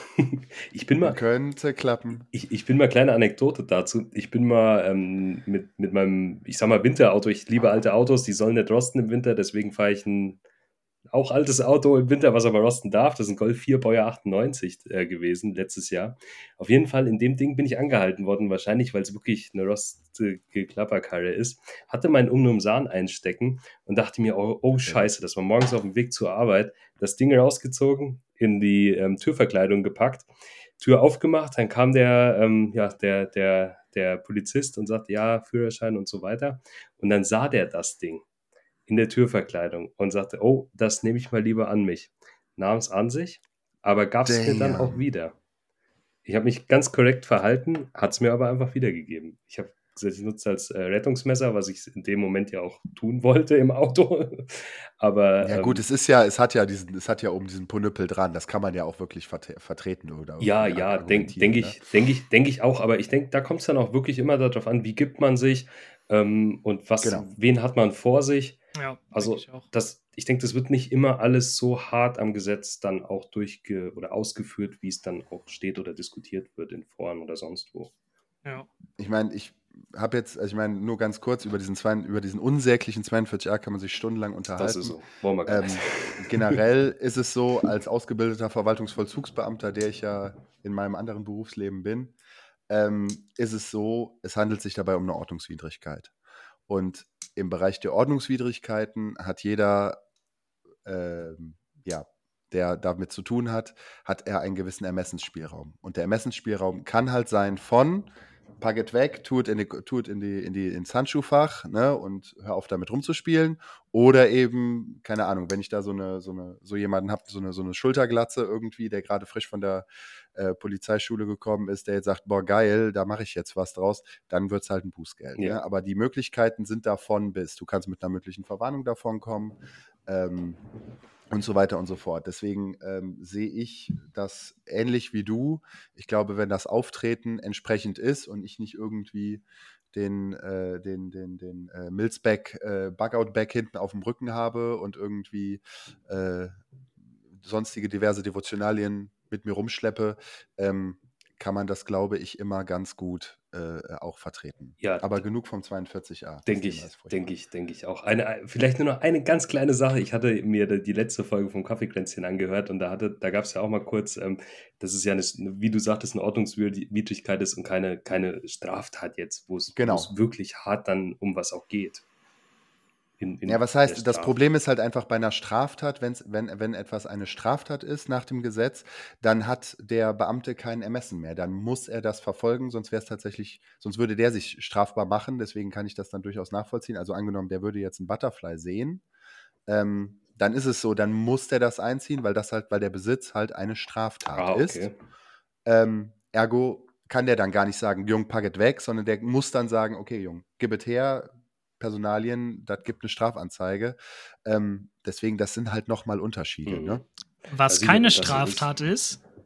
Könnte klappen. Ich bin mal, kleine Anekdote dazu. Ich bin mal mit meinem, ich sag mal, Winterauto. Ich liebe alte Autos, die sollen nicht rosten im Winter, deswegen fahre ich ein auch altes Auto im Winter, was aber rosten darf. Das ist ein Golf 4 Baujahr 98 gewesen, letztes Jahr. Auf jeden Fall, in dem Ding bin ich angehalten worden, wahrscheinlich, weil es wirklich eine rostige Klapperkarre ist. Hatte mein Umnumsan einstecken und dachte mir, oh scheiße, das war morgens auf dem Weg zur Arbeit, das Ding rausgezogen, in die Türverkleidung gepackt, Tür aufgemacht, dann kam der Polizist und sagte, ja, Führerschein und so weiter. Und dann sah der das Ding in der Türverkleidung und sagte, oh, das nehme ich mal lieber an mich. Nahm es an sich, aber gab es mir dann auch wieder. Ich habe mich ganz korrekt verhalten, hat es mir aber einfach wiedergegeben. Ich habe gesagt, ich nutze als Rettungsmesser, was ich in dem Moment ja auch tun wollte im Auto. Aber ja gut, es hat ja oben diesen Punüppel dran, das kann man ja auch wirklich vertreten oder ja, denke ich auch, aber ich denke, da kommt es dann auch wirklich immer darauf an, wie gibt man sich und wen hat man vor sich. Ja, also ich denke, das wird nicht immer alles so hart am Gesetz dann auch oder ausgeführt, wie es dann auch steht oder diskutiert wird in Foren oder sonst wo. Ja. Ich meine, habe jetzt, nur ganz kurz, über diesen unsäglichen 42a kann man sich stundenlang unterhalten. Das ist so. Wollen wir gar nicht. Generell ist es so, als ausgebildeter Verwaltungsvollzugsbeamter, der ich ja in meinem anderen Berufsleben bin, ist es so, es handelt sich dabei um eine Ordnungswidrigkeit. Und im Bereich der Ordnungswidrigkeiten hat jeder, der damit zu tun hat er einen gewissen Ermessensspielraum. Und der Ermessensspielraum kann halt sein von pack weg, tu ins Handschuhfach, ne, und hör auf damit rumzuspielen. Oder eben, keine Ahnung, wenn ich da so jemanden habe, so eine Schulterglatze irgendwie, der gerade frisch von der Polizeischule gekommen ist, der jetzt sagt, boah, geil, da mache ich jetzt was draus, dann wird es halt ein Bußgeld. Ja. Ne? Aber die Möglichkeiten sind davon bis. Du kannst mit einer mündlichen Verwarnung davon kommen. Und so weiter und so fort. Deswegen sehe ich das ähnlich wie du. Ich glaube, wenn das Auftreten entsprechend ist und ich nicht irgendwie den Milzback Bugout-Back hinten auf dem Rücken habe und irgendwie sonstige diverse Devotionalien mit mir rumschleppe, kann man das, glaube ich, immer ganz gut auch vertreten. Ja, aber genug vom 42a. Denke ich auch. Vielleicht nur noch eine ganz kleine Sache. Ich hatte mir die letzte Folge vom Kaffeekränzchen angehört und da gab es ja auch mal kurz, dass es ja, wie du sagtest, eine Ordnungswidrigkeit ist und keine Straftat jetzt, wo es wirklich hart dann um was auch geht. Was heißt, das Problem ist halt einfach bei einer Straftat, wenn etwas eine Straftat ist nach dem Gesetz, dann hat der Beamte kein Ermessen mehr. Dann muss er das verfolgen, sonst würde der sich strafbar machen. Deswegen kann ich das dann durchaus nachvollziehen. Also angenommen, der würde jetzt einen Butterfly sehen, dann ist es so, dann muss der das einziehen, weil der Besitz halt eine Straftat ist. Ergo kann der dann gar nicht sagen, Jung, pack es weg, sondern der muss dann sagen, okay, Jung, gib es her, Personalien, das gibt eine Strafanzeige. Deswegen, das sind halt nochmal Unterschiede. Ne? Was keine Straftat ist,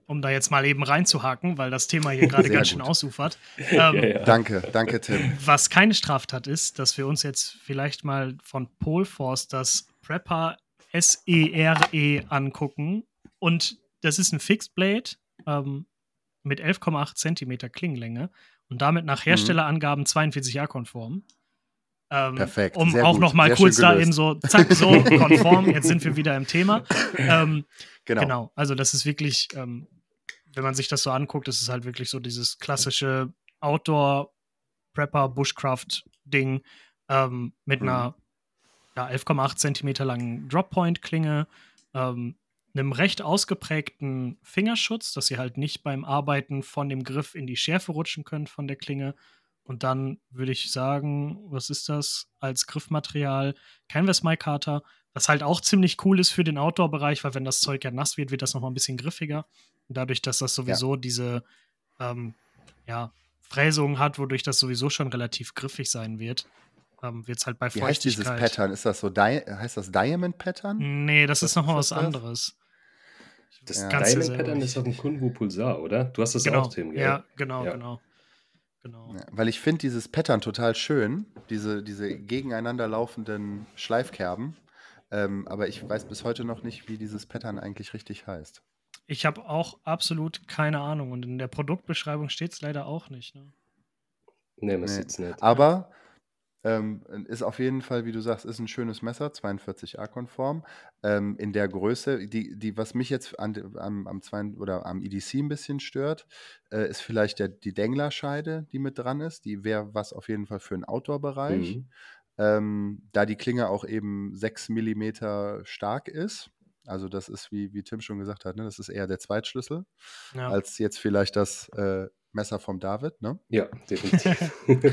um da jetzt mal eben reinzuhaken, weil das Thema hier gerade Sehr ganz schön gut. ausufert. Ja, Ähm, ja. Danke, Tim. Was keine Straftat ist, dass wir uns jetzt vielleicht mal von Polforce das Prepper SERE angucken. Und das ist ein Fixed Blade mit 11,8 Zentimeter Klingenlänge und damit nach Herstellerangaben 42A-konform. Perfekt, Um sehr auch gut, noch mal sehr kurz schön da gelöst. eben so, zack, so konform, jetzt sind wir wieder im Thema. Genau. Genau, also das ist wirklich, wenn man sich das so anguckt, das ist halt wirklich so dieses klassische Outdoor-Prepper-Bushcraft-Ding mit einer 11,8 Zentimeter langen Droppoint-Klinge, einem recht ausgeprägten Fingerschutz, dass ihr halt nicht beim Arbeiten von dem Griff in die Schärfe rutschen könnt von der Klinge. Und dann würde ich sagen, was ist das als Griffmaterial? Canvas Micarta, was halt auch ziemlich cool ist für den Outdoor-Bereich, weil wenn das Zeug ja nass wird, wird das nochmal ein bisschen griffiger. Und dadurch, dass das sowieso diese Fräsung hat, wodurch das sowieso schon relativ griffig sein wird, wird es halt bei Wie heißt dieses Feuchtigkeit. Pattern? Ist das so, heißt das Diamond Pattern? Nee, das ist nochmal was das? anderes. Das Ja. Kannst du Diamond selber Pattern nicht. ist auf dem Kunwu Pulsar, oder? Du hast das Genau, auch, Tim, gell? ja, genau. Ja, weil ich finde dieses Pattern total schön, diese gegeneinander laufenden Schleifkerben. Aber ich weiß bis heute noch nicht, wie dieses Pattern eigentlich richtig heißt. Ich habe auch absolut keine Ahnung und in der Produktbeschreibung steht es leider auch nicht. Ne? Nee, man Nee. sieht's nicht. Aber ist auf jeden Fall, wie du sagst, ist ein schönes Messer, 42A-konform. In der Größe, was mich jetzt am EDC ein bisschen stört, ist vielleicht die Dengler-Scheide, die mit dran ist. Die wäre was auf jeden Fall für den Outdoor-Bereich. Da die Klinge auch eben 6 mm stark ist. Also das ist, wie Tim schon gesagt hat, ne, das ist eher der Zweitschlüssel, als jetzt vielleicht das Messer vom David, ne? Ja, definitiv.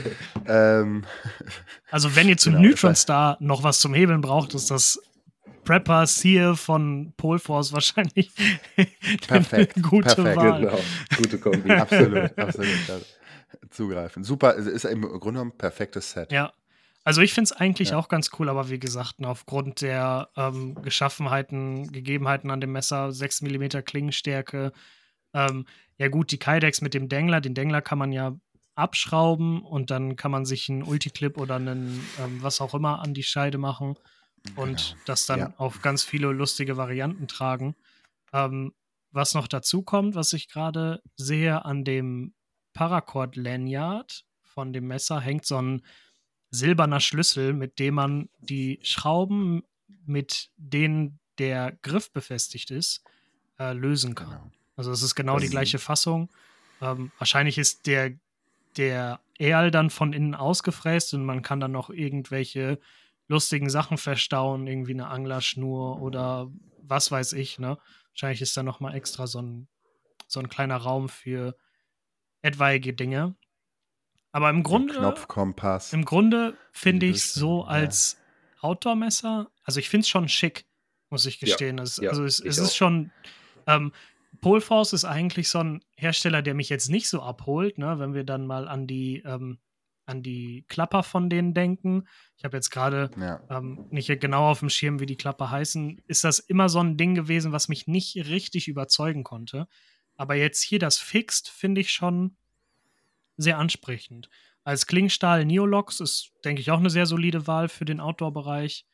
Also wenn ihr zum Neutron Star noch was zum Hebeln braucht, ist das Prepper Sear von Polforce wahrscheinlich perfekt, eine gute Wahl. Genau, gute Kombi. Absolut. Zugreifen. Super, ist im Grunde genommen ein perfektes Set. Ja, also ich finde es eigentlich auch ganz cool, aber wie gesagt, aufgrund der Gegebenheiten an dem Messer, 6 mm Klingenstärke, ja gut, die Kydex mit dem Dengler, den Dengler kann man ja abschrauben und dann kann man sich einen Ulticlip oder einen was auch immer an die Scheide machen und das dann auf ganz viele lustige Varianten tragen. Was noch dazu kommt, was ich gerade sehe, an dem Paracord Lanyard von dem Messer hängt so ein silberner Schlüssel, mit dem man die Schrauben, mit denen der Griff befestigt ist, lösen kann. Genau. Also es ist genau die gleiche Fassung. Wahrscheinlich ist der Erl dann von innen ausgefräst und man kann dann noch irgendwelche lustigen Sachen verstauen, irgendwie eine Anglerschnur oder was weiß ich, ne? Wahrscheinlich ist da nochmal extra so ein kleiner Raum für etwaige Dinge. Aber im Grunde, Knopfkompass. Im Grunde finde ich es so als Outdoor-Messer, also ich finde es schon schick, muss ich gestehen. Es ist schon, Polforce ist eigentlich so ein Hersteller, der mich jetzt nicht so abholt, ne? Wenn wir dann mal an die Klapper von denen denken. Ich habe jetzt gerade nicht genau auf dem Schirm, wie die Klapper heißen. Ist das immer so ein Ding gewesen, was mich nicht richtig überzeugen konnte. Aber jetzt hier das Fixed finde ich schon sehr ansprechend. Als Klingstahl Neolox ist, denke ich, auch eine sehr solide Wahl für den Outdoor-Bereich.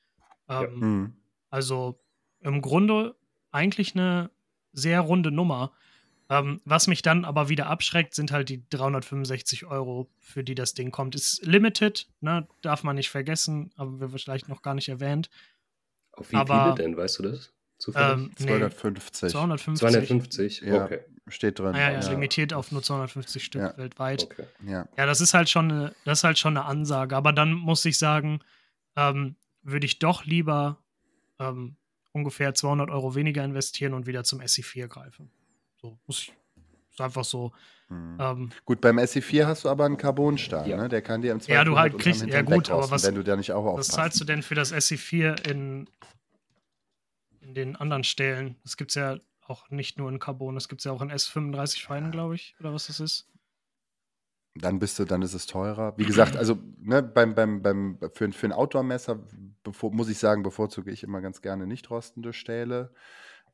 Also im Grunde eigentlich eine sehr runde Nummer. Was mich dann aber wieder abschreckt, sind halt die 365 €, für die das Ding kommt. Ist limited, ne? Darf man nicht vergessen, aber wir vielleicht noch gar nicht erwähnt. Auf wie viele denn, weißt du das? Zufällig? 250. 250? Ja, okay. Steht drin. Ja, limitiert auf nur 250 Stück weltweit. Okay. Ja, das ist halt schon eine Ansage. Aber dann muss ich sagen, würde ich doch lieber ungefähr 200 € weniger investieren und wieder zum SE4 greifen. So, ist einfach so. Gut, beim SE4 hast du aber einen Carbonstahl, ne? Der kann dir im Zweifel du halt kriegst, ja gut, aber wenn du da nicht auch aufpasst. Was zahlst du denn für das SE4 in den anderen Stellen? Das gibt es ja auch nicht nur in Carbon, das gibt es ja auch in S35 Feinen, glaube ich, oder was das ist. Dann ist es teurer. Wie gesagt, also ne, für ein Outdoor-Messer muss ich sagen, bevorzuge ich immer ganz gerne nicht rostende Stähle.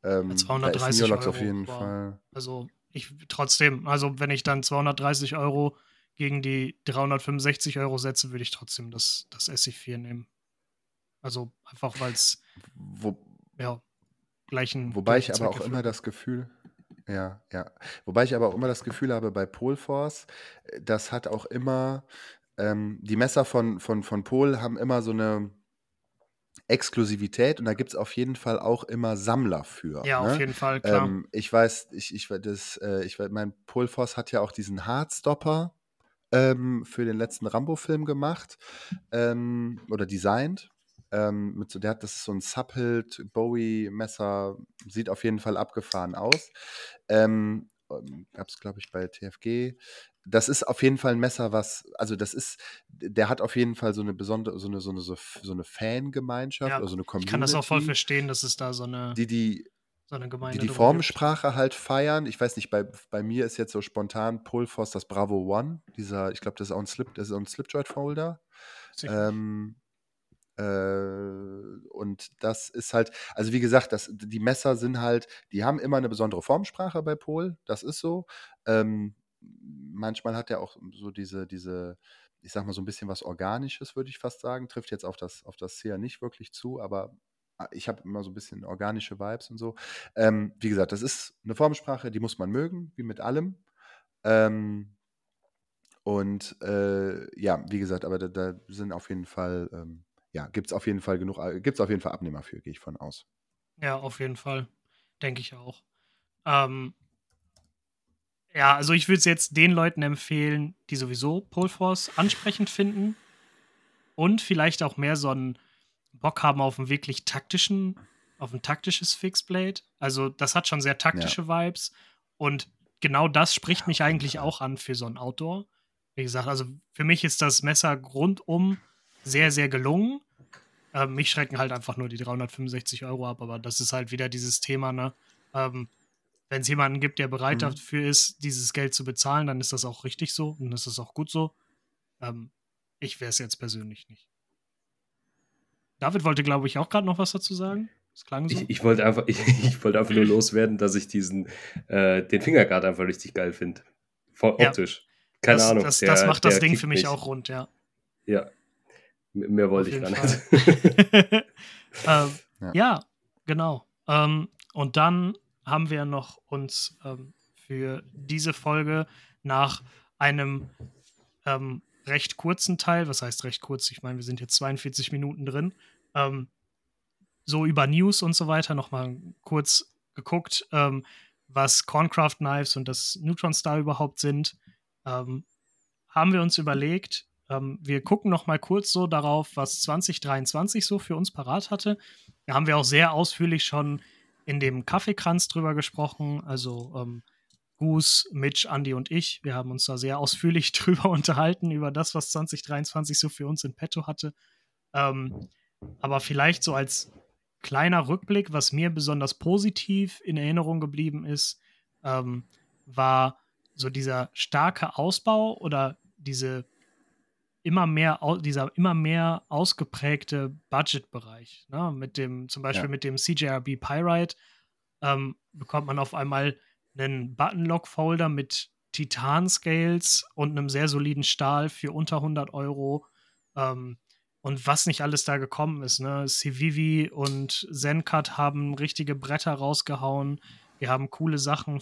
Ja, Da ist 230 Neolox auf Euro jeden war, Fall. also also wenn ich dann 230 Euro gegen die 365 Euro setze, würde ich trotzdem das SE4 nehmen. Also einfach, weil es Wo, ja gleichen wobei ich aber Zweck auch immer erfüllt. das Gefühl, ja. Wobei ich aber auch immer das Gefühl habe bei Polforce, das hat auch immer, die Messer von Pol haben immer so eine Exklusivität und da gibt es auf jeden Fall auch immer Sammler für. Ja, auf Ne? jeden Fall, klar. Ich weiß, mein Polforce hat ja auch diesen Heartstopper für den letzten Rambo-Film gemacht oder designt. Das ist so ein Subhilt Bowie-Messer, sieht auf jeden Fall abgefahren aus. Gab es, glaube ich, bei TFG. Das ist auf jeden Fall ein Messer, der hat auf jeden Fall so eine besondere, so eine Fangemeinschaft Ja, oder so eine ich kann das auch voll Community, verstehen, dass es da so eine die Gemeinde die drum gibt. Formensprache halt feiern. Ich weiß nicht, bei mir ist jetzt so spontan Polforce das Bravo One. Ich glaube, das ist auch ein Slipjoint-Folder. Sicher. Ähm, und das ist halt, also wie gesagt, die Messer sind halt, die haben immer eine besondere Formensprache bei Pol, das ist so. Manchmal hat er auch so ich sag mal, so ein bisschen was Organisches, würde ich fast sagen. Trifft jetzt auf das Seer nicht wirklich zu, aber ich habe immer so ein bisschen organische Vibes und so. Wie gesagt, das ist eine Formensprache, die muss man mögen, wie mit allem. Ähm, ja, wie gesagt, aber da sind auf jeden Fall, gibt es auf jeden Fall gibt es auf jeden Fall Abnehmer für, gehe ich von aus. Ja, auf jeden Fall. Denke ich auch. Ähm, ja, also ich würde es jetzt den Leuten empfehlen, die sowieso Polforce ansprechend finden und vielleicht auch mehr so einen Bock haben auf einen wirklich auf ein taktisches Fixblade. Also das hat schon sehr Ja, taktische Vibes und genau das spricht ja, mich auf jeden eigentlich Fall. auch an für so ein Outdoor. Wie gesagt, also für mich ist das Messer rundum sehr, sehr gelungen. Mich schrecken halt einfach nur die 365 Euro ab, aber das ist halt wieder dieses Thema, ne? Ähm, Wenn es jemanden gibt, der bereit Mhm. dafür ist, dieses Geld zu bezahlen, dann ist das auch richtig so und das ist auch gut so. Ähm, Ich wäre es jetzt persönlich nicht. David wollte, glaube ich, auch gerade noch was dazu sagen. Das klang so. Ich wollte einfach, ich wollte einfach nur loswerden, dass ich den Fingerguard einfach richtig geil finde. Ja, Optisch. Keine Ahnung, das macht das der Ding für kickt mich mich. auch rund, ja. Ja, mehr wollte Auf ich jeden gar Fall. nicht. Ja. Ja, genau. Und dann haben wir noch uns für diese Folge nach einem recht kurzen Teil, was heißt recht kurz? Ich meine, wir sind jetzt 42 Minuten drin, so über News und so weiter nochmal kurz geguckt, was Corncraft Knives und das Neutron Star überhaupt sind. Haben wir uns überlegt, wir gucken noch mal kurz so darauf, was 2023 so für uns parat hatte. Da haben wir auch sehr ausführlich schon in dem Kaffeekranz drüber gesprochen. Also Goose, Mitch, Andy und ich. Wir haben uns da sehr ausführlich drüber unterhalten, über das, was 2023 so für uns in petto hatte. Aber vielleicht so als kleiner Rückblick, was mir besonders positiv in Erinnerung geblieben ist, war so dieser starke Ausbau oder dieser immer mehr ausgeprägte Budgetbereich. Ne? Zum Beispiel Ja. mit dem CJRB Pyrite bekommt man auf einmal einen Button-Lock-Folder mit Titan-Scales und einem sehr soliden Stahl für unter 100 Euro. Und was nicht alles da gekommen ist. Ne? Civivi und Zencut haben richtige Bretter rausgehauen. Wir haben coole Sachen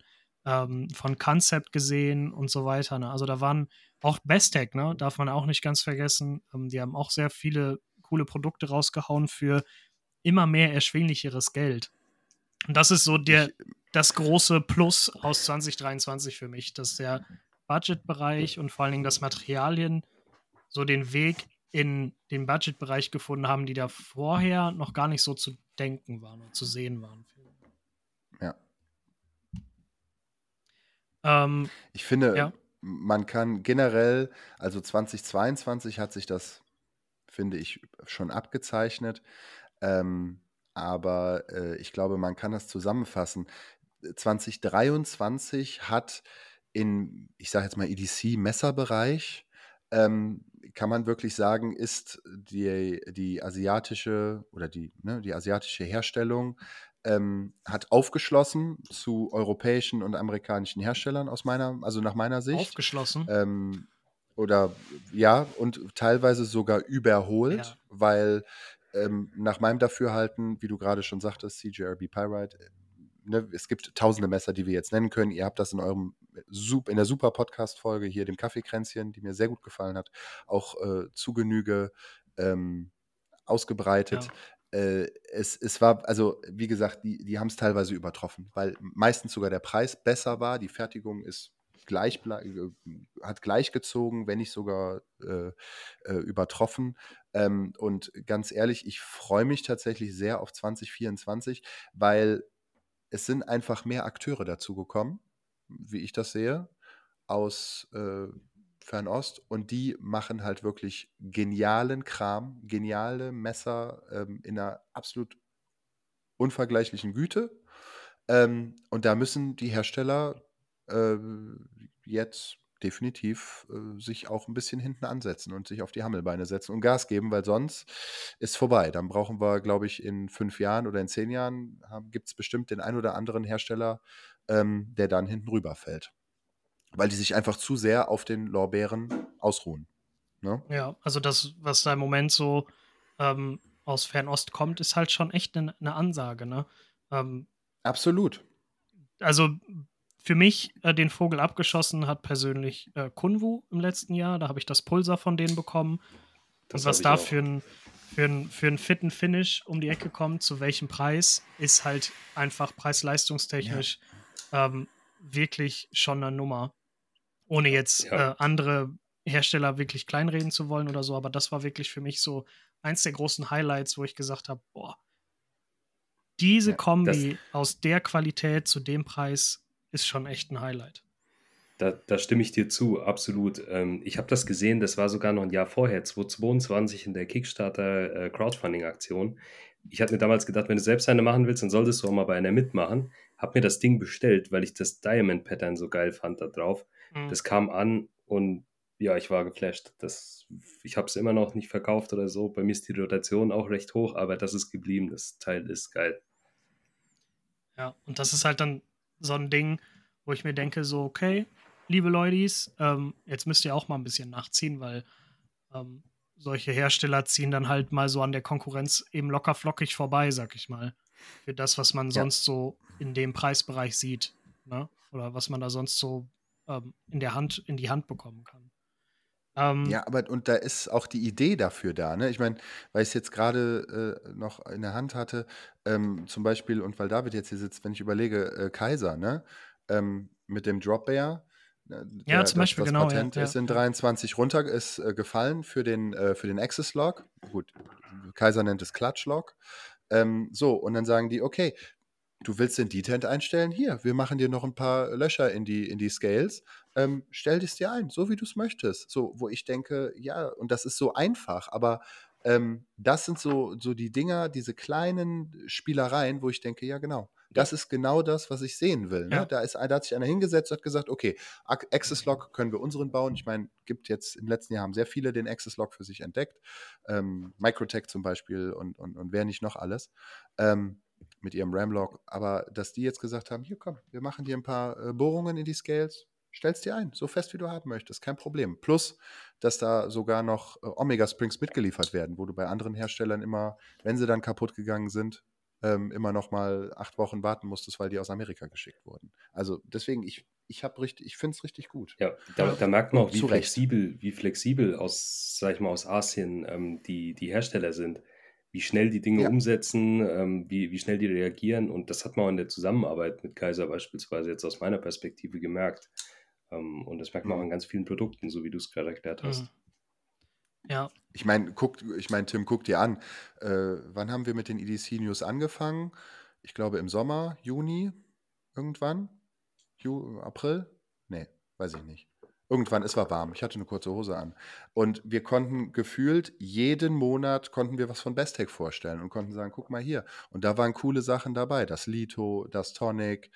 von Concept gesehen und so weiter. Ne? Also da waren auch Bestech, ne? Darf man auch nicht ganz vergessen. Die haben auch sehr viele coole Produkte rausgehauen für immer mehr erschwinglicheres Geld. Und das ist so Ich, das große Plus aus 2023 für mich, dass der Budgetbereich und vor allen Dingen das Materialien so den Weg in den Budgetbereich gefunden haben, die da vorher noch gar nicht so zu denken waren und zu sehen waren. ja. Ich Ja, finde, man kann generell, also 2022 hat sich das, finde ich, schon abgezeichnet. Aber ich glaube, man kann das zusammenfassen. 2023 hat ich sage jetzt mal, EDC-Messerbereich, kann man wirklich sagen, ist die asiatische oder die asiatische Herstellung hat aufgeschlossen zu europäischen und amerikanischen Herstellern also nach meiner Sicht. Aufgeschlossen? Oder ja, und teilweise sogar überholt, Ja. weil nach meinem Dafürhalten, wie du gerade schon sagtest, CJRB Pyrite, es gibt tausende Messer, die wir jetzt nennen können. Ihr habt das in der super Podcast-Folge hier, dem Kaffeekränzchen, die mir sehr gut gefallen hat, auch zu Genüge ausgebreitet. Es war, also wie gesagt, die haben es teilweise übertroffen, weil meistens sogar der Preis besser war. Die Fertigung ist hat gleich gezogen, wenn nicht sogar übertroffen. Und ganz ehrlich, ich freue mich tatsächlich sehr auf 2024, weil es sind einfach mehr Akteure dazugekommen, wie ich das sehe, aus Fernost, und die machen halt wirklich genialen Kram, geniale Messer in einer absolut unvergleichlichen Güte. Und da müssen die Hersteller äh, jetzt definitiv sich auch ein bisschen hinten ansetzen und sich auf die Hammelbeine setzen und Gas geben, weil sonst ist vorbei. Dann brauchen wir, glaube ich, in 5 Jahren oder in 10 Jahren gibt es bestimmt den ein oder anderen Hersteller, der dann hinten rüberfällt. Weil die sich einfach zu sehr auf den Lorbeeren ausruhen. Ne? Ja, also das, was da im Moment so aus Fernost kommt, ist halt schon echt eine Ansage, ne? Absolut. Also für mich den Vogel abgeschossen hat persönlich Kunwu im letzten Jahr. Da habe ich das Pulsar von denen bekommen. Das Und was habe ich da auch. für einen fitten Finish um die Ecke kommt, zu welchem Preis, ist halt einfach preis-leistungstechnisch wirklich schon eine Nummer. Ohne jetzt Ja, andere Hersteller wirklich kleinreden zu wollen oder so, aber das war wirklich für mich so eins der großen Highlights, wo ich gesagt habe, boah, diese Ja, Kombi aus der Qualität zu dem Preis ist schon echt ein Highlight. da stimme ich dir zu, absolut. Ich habe das gesehen, das war sogar noch ein Jahr vorher, 2022 in der Kickstarter Crowdfunding-Aktion. Ich hatte mir damals gedacht, wenn du selbst eine machen willst, dann solltest du auch mal bei einer mitmachen. Habe mir das Ding bestellt, weil ich das Diamond-Pattern so geil fand da drauf. Mhm. Das kam an und ja, ich war geflasht. Ich habe es immer noch nicht verkauft oder so. Bei mir ist die Rotation auch recht hoch, aber das ist geblieben. Das Teil ist geil. Ja, und das ist halt dann so ein Ding, wo ich mir denke, so, okay, liebe Leutis, jetzt müsst ihr auch mal ein bisschen nachziehen, weil solche Hersteller ziehen dann halt mal so an der Konkurrenz eben locker flockig vorbei, sag ich mal. Für das, was man Ja. sonst so in dem Preisbereich sieht, ne? Oder was man da sonst so in die Hand bekommen kann. Ja, aber und da ist auch die Idee dafür da, ne? Ich meine, weil ich es jetzt gerade noch in der Hand hatte, zum Beispiel, und weil David jetzt hier sitzt, wenn ich überlege, Kaiser, ne? Mit dem Drop Bear, Ja, zum Beispiel, das genau, Patent ist in ja. 23 gefallen für den Access Lock. Gut, Kaiser nennt es Clutch Lock. So, und dann sagen die, okay, du willst den Detent einstellen? Hier, wir machen dir noch ein paar Löcher in die Scales. Stell es dir ein, so wie du es möchtest. So, wo ich denke, ja, und das ist so einfach, aber das sind so die Dinger, diese kleinen Spielereien, wo ich denke, ja, genau. Das ist genau das, was ich sehen will. Ne? Ja. Da hat sich einer hingesetzt und hat gesagt, okay, Access Lock können wir unseren bauen. Ich meine, gibt jetzt im letzten Jahr haben sehr viele den Access Lock für sich entdeckt. Microtech zum Beispiel und wer nicht noch alles. Mit ihrem Ramlock, aber dass die jetzt gesagt haben, hier komm, wir machen dir ein paar Bohrungen in die Scales, stellst dir ein, so fest wie du haben möchtest, kein Problem. Plus, dass da sogar noch Omega Springs mitgeliefert werden, wo du bei anderen Herstellern immer, wenn sie dann kaputt gegangen sind, immer noch mal 8 Wochen warten musstest, weil die aus Amerika geschickt wurden. Also deswegen, ich finde es richtig gut. Ja, Ja. da merkt man Und auch, zu Recht. wie flexibel sag ich mal, aus Asien die Hersteller sind. Wie schnell die Dinge Ja. umsetzen, wie schnell die reagieren. Und das hat man auch in der Zusammenarbeit mit Kaiser beispielsweise jetzt aus meiner Perspektive gemerkt. Und das merkt man auch an ganz vielen Produkten, so wie du es gerade erklärt hast. Ja. Ich meine, Tim, guck dir an. Wann haben wir mit den EDC News angefangen? Ich glaube im Sommer, Juni, irgendwann? April? Nee, weiß ich nicht. Irgendwann, es war warm. Ich hatte eine kurze Hose an. Und wir konnten gefühlt, jeden Monat konnten wir was von Bestech vorstellen und konnten sagen, guck mal hier. Und da waren coole Sachen dabei. Das Lito, das Tonic,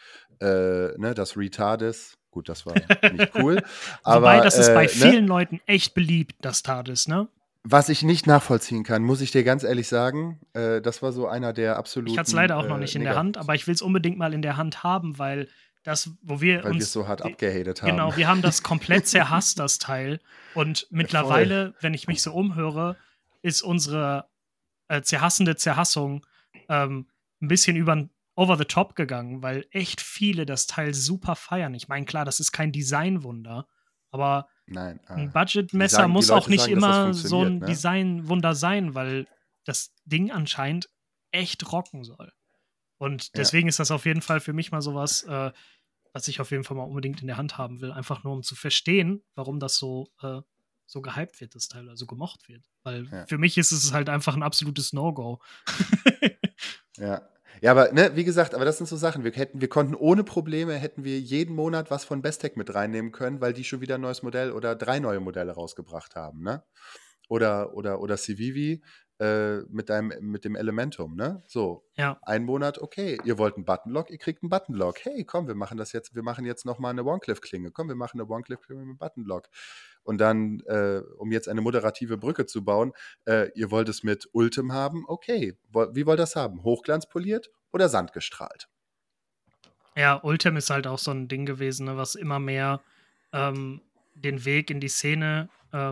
das Retardis. Gut, das war nicht cool. Wobei, Aber, das ist bei vielen Leuten echt beliebt, das TARDIS, ne? Was ich nicht nachvollziehen kann, muss ich dir ganz ehrlich sagen, das war so einer der Ich hatte es absoluten leider auch noch nicht in der Hand, aber ich will es unbedingt mal in der Hand haben, weil das, wo wir weil wir es uns, so hart abgehatet haben. genau, wir haben das komplett zerhasst, das Teil. Und mittlerweile, wenn ich mich so umhöre, ist unsere zerhassende Zerhassung ein bisschen over the top gegangen, weil echt viele das Teil super feiern. Ich meine, klar, das ist kein Designwunder, aber Nein. ein Budgetmesser Die muss auch Leute nicht sagen, dass das immer so funktioniert, ein ne? Designwunder sein, weil das Ding anscheinend echt rocken soll. Und Ja. deswegen ist das auf jeden Fall für mich mal sowas, was ich auf jeden Fall mal unbedingt in der Hand haben will. Einfach nur, um zu verstehen, warum das so gehypt wird, das Teil, also gemocht wird. Weil Ja. für mich ist es halt einfach ein absolutes No-Go. Ja. Ja, aber ne, wie gesagt, aber das sind so Sachen. Wir konnten ohne Probleme, hätten wir jeden Monat was von Bestech mit reinnehmen können, weil die schon wieder ein neues Modell oder 3 neue Modelle rausgebracht haben, ne? Oder Civivi mit dem Elementum, ne? So, Ja, ein Monat, okay, ihr wollt einen Buttonlock, ihr kriegt einen Buttonlock. Hey, komm, wir machen jetzt nochmal eine Warncliffe-Klinge. Komm, wir machen eine Warncliffe-Klinge mit Buttonlock. Und dann, um jetzt eine moderative Brücke zu bauen, ihr wollt es mit Ultim haben, okay. Wie wollt ihr das haben? Hochglanzpoliert oder sandgestrahlt? ja, Ultim ist halt auch so ein Ding gewesen, ne, was immer mehr den Weg in die Szene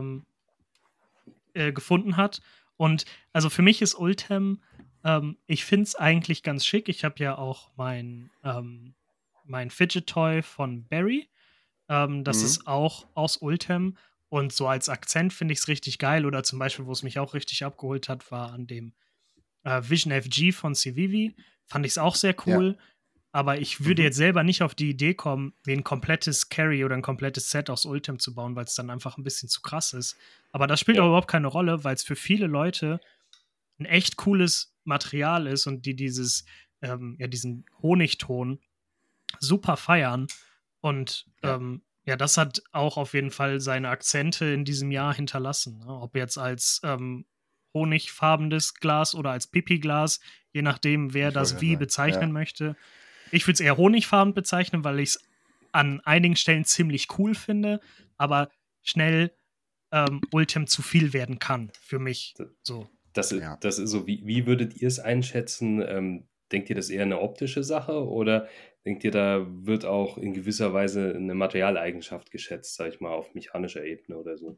gefunden hat. Und also für mich ist Ultim, ich finde es eigentlich ganz schick. Ich habe ja auch mein Fidget Toy von Barry. Das ist auch aus Ultim. Und so als Akzent finde ich es richtig geil. Oder zum Beispiel, wo es mich auch richtig abgeholt hat, war an dem Vision FG von Civivi. Fand ich es auch sehr Ja. cool. Aber ich würde jetzt selber nicht auf die Idee kommen, mir ein komplettes Carry oder ein komplettes Set aus Ultim zu bauen, weil es dann einfach ein bisschen zu krass ist. Aber das spielt Ja. auch überhaupt keine Rolle, weil es für viele Leute ein echt cooles Material ist und die diesen Honigton super feiern. Und Ja. ja, das hat auch auf jeden Fall seine Akzente in diesem Jahr hinterlassen. Ne? Ob jetzt als honigfarbenes Glas oder als Pipi-Glas, je nachdem, wer Ich wollte das gerade wie sagen, bezeichnen ja. möchte. Ich würde es eher honigfarben bezeichnen, weil ich es an einigen Stellen ziemlich cool finde, aber schnell Ultim zu viel werden kann für mich. So. Das Ja. ist so, wie würdet ihr es einschätzen? Denkt ihr, das eher eine optische Sache oder denkt ihr, da wird auch in gewisser Weise eine Materialeigenschaft geschätzt, sag ich mal, auf mechanischer Ebene oder so?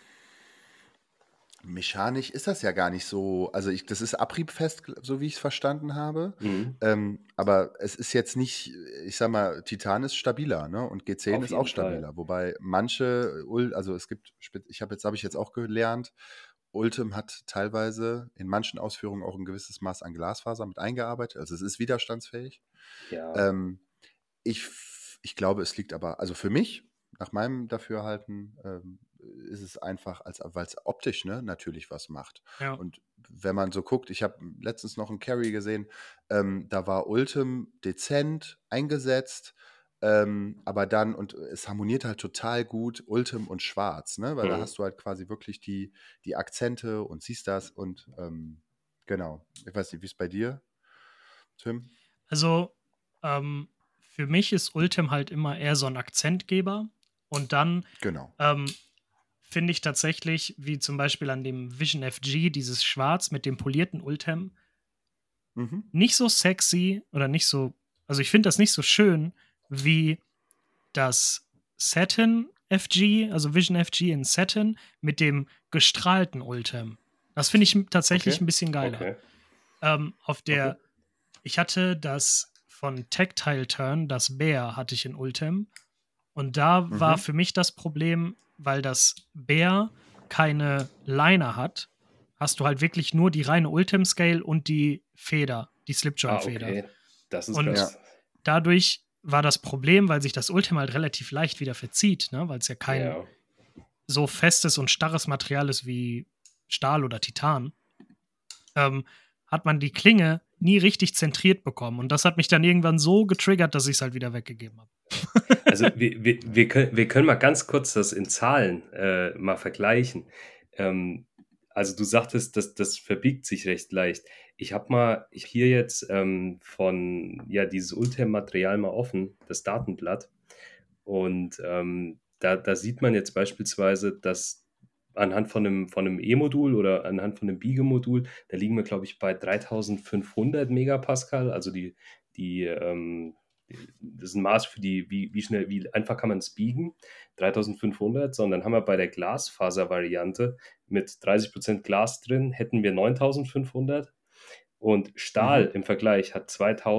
Mechanisch ist das ja gar nicht so. Also das ist abriebfest, so wie ich es verstanden habe. Mhm. Aber es ist jetzt nicht, ich sag mal, Titan ist stabiler, ne? Und G10 Auf ist auch jeden Fall. stabiler. Wobei also es gibt, habe ich jetzt auch gelernt, Ultim hat teilweise in manchen Ausführungen auch ein gewisses Maß an Glasfaser mit eingearbeitet. Also es ist widerstandsfähig. Ja. Ähm, ich glaube, es liegt aber, also für mich, nach meinem Dafürhalten, ist es einfach, weil es optisch ne, natürlich was macht. Ja. Und wenn man so guckt, ich habe letztens noch einen Carry gesehen, da war Ultim dezent eingesetzt, aber dann, und es harmoniert halt total gut, Ultim und Schwarz, ne? Weil da Mhm. hast du halt quasi wirklich die Akzente und siehst das und genau. Ich weiß nicht, wie ist es bei dir, Tim? Also, für mich ist Ultim halt immer eher so ein Akzentgeber. Und dann Genau. finde ich tatsächlich, wie zum Beispiel an dem Vision FG, dieses Schwarz mit dem polierten Ultim, Mhm. nicht so sexy oder nicht so, also ich finde das nicht so schön wie das Satin FG, also Vision FG in Satin mit dem gestrahlten Ultim. Das finde ich tatsächlich Okay. ein bisschen geiler. Okay. Okay. Ich hatte das von Tactile Turn, das Bear hatte ich in Ultim. Und da war für mich das Problem, weil das Bear keine Liner hat, hast du halt wirklich nur die reine Ultim-Scale und die Feder, die Slipjoint-Feder. Okay. Das ist Und krass. dadurch war das Problem, weil sich das Ultim halt relativ leicht wieder verzieht, ne? Weil es ja kein Ja. so festes und starres Material ist wie Stahl oder Titan, hat man die Klinge nie richtig zentriert bekommen. Und das hat mich dann irgendwann so getriggert, dass ich es halt wieder weggegeben habe. Also wir können mal ganz kurz das in Zahlen mal vergleichen. Also du sagtest, das verbiegt sich recht leicht. Ich habe hier jetzt dieses Ultim-Material mal offen, das Datenblatt. Und da sieht man jetzt beispielsweise, dass anhand von einem E-Modul oder anhand von einem Biegemodul, da liegen wir, glaube ich, bei 3500 Megapascal, also das ist ein Maß für wie einfach kann man es biegen, 3500, sondern haben wir bei der Glasfaser-Variante mit 30% Glas drin, hätten wir 9500 und Stahl Mhm. im Vergleich hat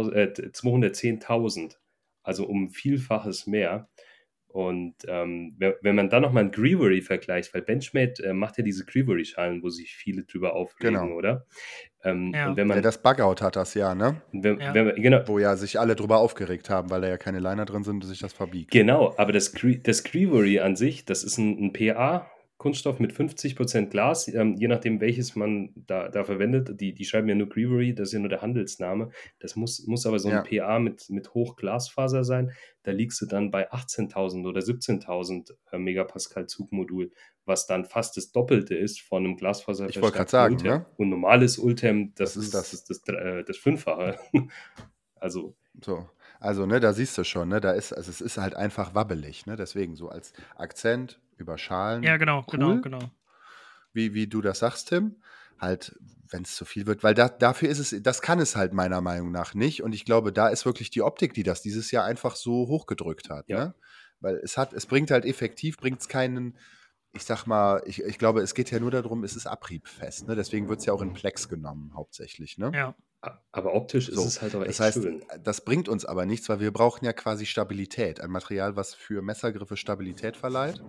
210.000, also um ein Vielfaches mehr. Und wenn man dann nochmal ein Greevery vergleicht, weil Benchmade macht ja diese Greevery-Schalen, wo sich viele drüber aufregen, Genau. oder? Und Ja, wenn Ja, man, das Bugout hat das ja, ne? ja, genau, Wo ja sich alle drüber aufgeregt haben, weil da ja keine Liner drin sind und sich das verbiegt. genau, aber das Greevery an sich, das ist ein PA-Kunststoff mit 50% Glas, je nachdem, welches man da verwendet. Die schreiben ja nur Greevery, das ist ja nur der Handelsname. Das muss aber so ein Ja, PA mit Hochglasfaser sein. Da liegst du dann bei 18.000 oder 17.000 Megapascal Zugmodul, was dann fast das Doppelte ist von einem ich wollte gerade glasfaserverstärkten sagen, Ultem. ne? Und normales Ultem, Das das ist ist das. das Fünffache. Also, So. Also, ne, da siehst du schon, ne? Also es ist halt einfach wabbelig, ne? Deswegen so als Akzent über ja, Schalen genau, genau, cool, genau. wie du das sagst, Tim. Halt, wenn es zu viel wird, weil dafür ist es, das kann es halt meiner Meinung nach nicht. Und ich glaube, da ist wirklich die Optik, die das dieses Jahr einfach so hochgedrückt hat, ja. ne? Weil es bringt halt effektiv, bringt es keinen, ich sag mal, ich glaube, es geht ja nur darum, es ist abriebfest, ne? Deswegen wird es ja auch in Plex genommen, hauptsächlich, ne? Ja, Aber optisch ist So, es halt auch das echt heißt, schön. das bringt uns aber nichts, weil wir brauchen ja quasi Stabilität, ein Material, was für Messergriffe Stabilität verleiht.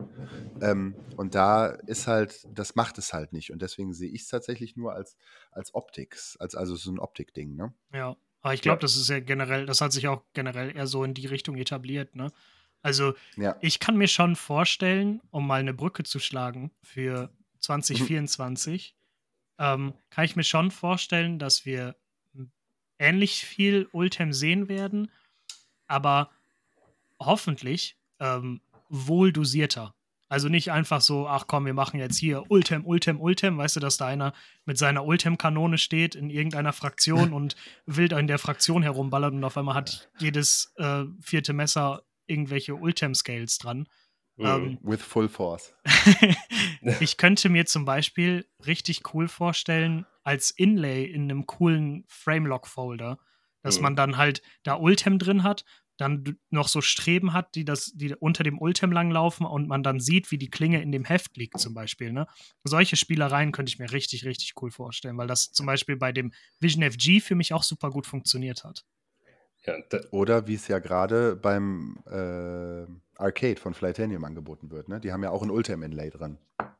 Und da ist halt, das macht es halt nicht. Und deswegen sehe ich es tatsächlich nur als Optiks, also so ein Optikding, ne? ja. Aber ich glaube, Ja. das ist ja generell, das hat sich auch generell eher so in die Richtung etabliert, ne? Also, Ja. ich kann mir schon vorstellen, um mal eine Brücke zu schlagen für Mhm. 2024, kann ich mir schon vorstellen, dass wir ähnlich viel Ultem sehen werden, aber hoffentlich wohl dosierter. Also nicht einfach so, ach komm, wir machen jetzt hier Ultem, Ultem, Ultem, weißt du, dass da einer mit seiner Ultem-Kanone steht in irgendeiner Fraktion und wild in der Fraktion herumballert und auf einmal hat jedes vierte Messer irgendwelche Ultem-Scales dran. Mhm. With full force. Ich könnte mir zum Beispiel richtig cool vorstellen, als Inlay in einem coolen Framelock-Folder, dass man Mhm. dann halt da Ultem drin hat, dann noch so Streben hat, die unter dem Ultem langlaufen und man dann sieht, wie die Klinge in dem Heft liegt, zum Beispiel. Ne? Solche Spielereien könnte ich mir richtig, richtig cool vorstellen, weil das zum Beispiel bei dem Vision FG für mich auch super gut funktioniert hat. Ja, Oder wie es ja gerade beim Arcade von Flytanium angeboten wird, ne? Die haben ja auch ein Ultim-Inlay drin.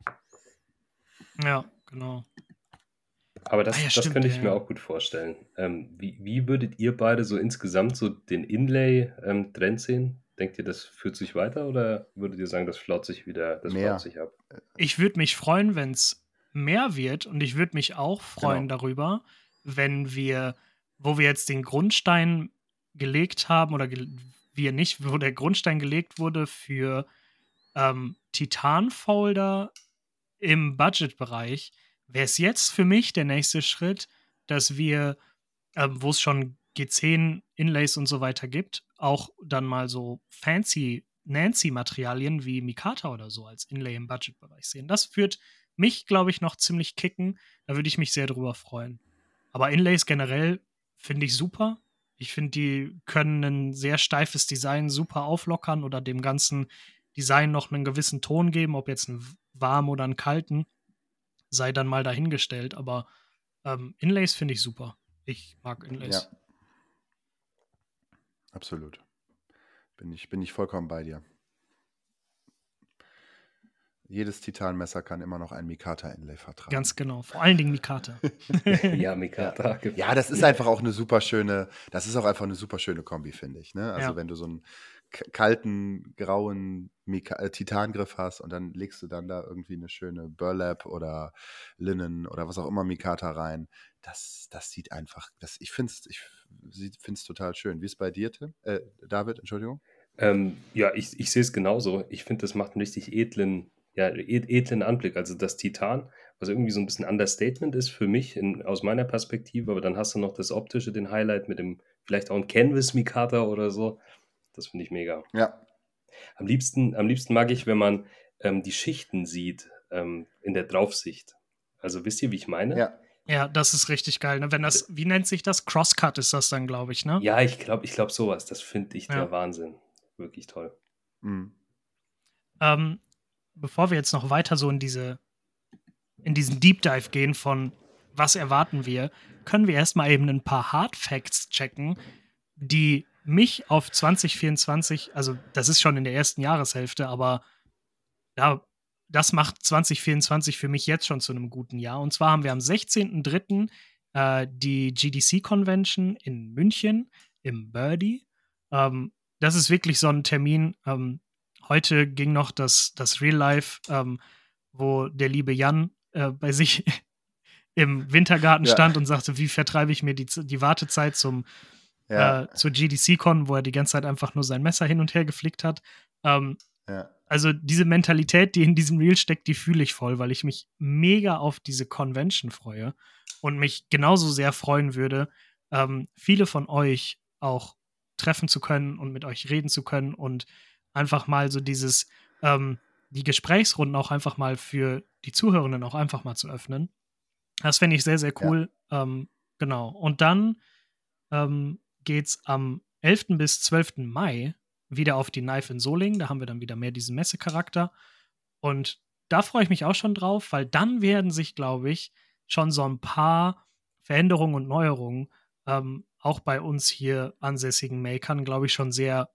Ja, genau. aber Ah ja, das stimmt, könnte ja, ich mir ja. auch gut vorstellen. Wie würdet ihr beide so insgesamt so den Inlay-Trend sehen? Denkt ihr, das führt sich weiter oder würdet ihr sagen, das flaut Mehr. sich ab? Ich würde mich freuen, wenn es mehr wird und ich würde mich auch freuen Genau. darüber, wenn wir, wo wir jetzt den Grundstein gelegt haben oder wir nicht, wo der Grundstein gelegt wurde für Titan-Folder im Budgetbereich, wäre es jetzt für mich der nächste Schritt, dass wir, wo es schon G10 Inlays und so weiter gibt, auch dann mal so fancy Nancy-Materialien wie Mikata oder so als Inlay im Budgetbereich sehen. Das würde mich, glaube ich, noch ziemlich kicken. Da würde ich mich sehr drüber freuen. Aber Inlays generell finde ich super. Ich finde, die können ein sehr steifes Design super auflockern oder dem ganzen Design noch einen gewissen Ton geben, ob jetzt einen warmen oder einen kalten, sei dann mal dahingestellt. Aber Inlays finde ich super. Ich mag Ja, Inlays. absolut. Bin ich vollkommen bei dir. Jedes Titanmesser kann immer noch ein Mikata-Inlay vertragen. Ganz genau. Vor allen Dingen Mikata. Ja, Ja. Mikata. Ja, das ist einfach auch eine super schöne, das ist auch einfach eine super schöne Kombi, finde ich. Ne? Also Ja. wenn du so einen kalten, grauen Titangriff hast und dann legst du dann da irgendwie eine schöne Burlap oder Linen oder was auch immer Mikata rein, das sieht einfach, ich finde es total schön. Wie ist es bei dir, Tim? David, Entschuldigung? Ja, ich sehe es genauso. Ich finde, das macht einen richtig edlen Anblick. Also das Titan, was irgendwie so ein bisschen Understatement ist für mich aus meiner Perspektive, aber dann hast du noch das Optische, den Highlight mit dem, vielleicht auch ein Canvas Mikata oder so. Das finde ich mega. Ja, Am liebsten mag ich, wenn man die Schichten sieht, in der Draufsicht. Also wisst ihr, wie ich meine? Ja. Ja, das ist richtig geil. Ne? Wenn das, wie nennt sich das? Crosscut ist das dann, glaube ich, ne? Ja, ich glaub sowas. Das finde ich der Ja. Wahnsinn. Wirklich toll. Mhm. Bevor wir jetzt noch weiter so in diesen Deep Dive gehen von was erwarten wir, können wir erstmal eben ein paar Hard Facts checken, die mich auf 2024, also das ist schon in der ersten Jahreshälfte, aber ja, das macht 2024 für mich jetzt schon zu einem guten Jahr. Und zwar haben wir am 16.03. Die GDC-Convention in München im Birdie. Das ist wirklich so ein Termin. Heute ging noch das Real Life, wo der liebe Jan bei sich im Wintergarten Ja. stand und sagte, wie vertreibe ich mir die Wartezeit zur GDC-Con, wo er die ganze Zeit einfach nur sein Messer hin und her geflickt hat. Ja. Also diese Mentalität, die in diesem Reel steckt, die fühle ich voll, weil ich mich mega auf diese Convention freue und mich genauso sehr freuen würde, viele von euch auch treffen zu können und mit euch reden zu können und einfach mal so die Gesprächsrunden auch einfach mal für die Zuhörenden auch einfach mal zu öffnen. Das fände ich sehr, sehr cool. Genau. Und dann geht's am 11. bis 12. Mai wieder auf die Knife in Solingen. Da haben wir dann wieder mehr diesen Messecharakter. Und da freue ich mich auch schon drauf, weil dann werden sich, glaube ich, schon so ein paar Veränderungen und Neuerungen auch bei uns hier ansässigen Makern, glaube ich, schon sehr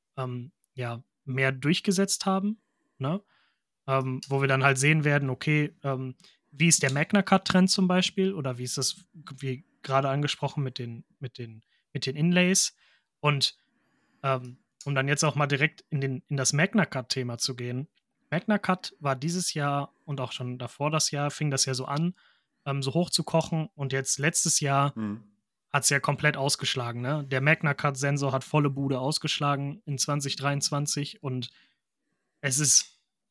mehr durchgesetzt haben. Ne? Wo wir dann halt sehen werden, okay, wie ist der Magna Cut-Trend zum Beispiel oder wie ist das, wie gerade angesprochen, mit den Inlays und um dann jetzt auch mal direkt in das Magna Cut-Thema zu gehen. Magna Cut war dieses Jahr und auch schon davor das Jahr, fing das ja so an, so hoch zu kochen und jetzt letztes Jahr hat es ja komplett ausgeschlagen. Ne? Der Magna Cut-Sensor hat volle Bude ausgeschlagen in 2023 und es ist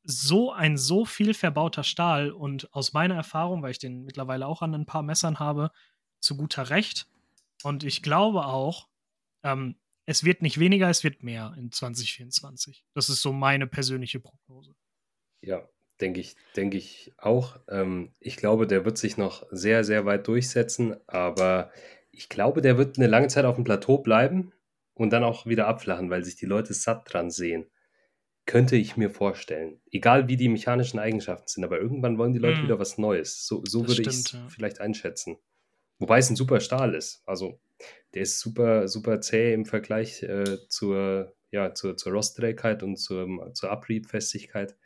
so viel verbauter Stahl und aus meiner Erfahrung, weil ich den mittlerweile auch an ein paar Messern habe, zu guter Recht. Und ich glaube auch, es wird nicht weniger, es wird mehr in 2024. Das ist so meine persönliche Prognose. Ja, denke ich auch. Ich glaube, der wird sich noch sehr, sehr weit durchsetzen, aber ich glaube, der wird eine lange Zeit auf dem Plateau bleiben und dann auch wieder abflachen, weil sich die Leute satt dran sehen. Könnte ich mir vorstellen. Egal wie die mechanischen Eigenschaften sind, aber irgendwann wollen die Leute wieder was Neues. So würde ich es vielleicht einschätzen. Wobei es ein super Stahl ist. Also der ist super, super zäh im Vergleich zur Rostträgheit und zur Abriebfestigkeit.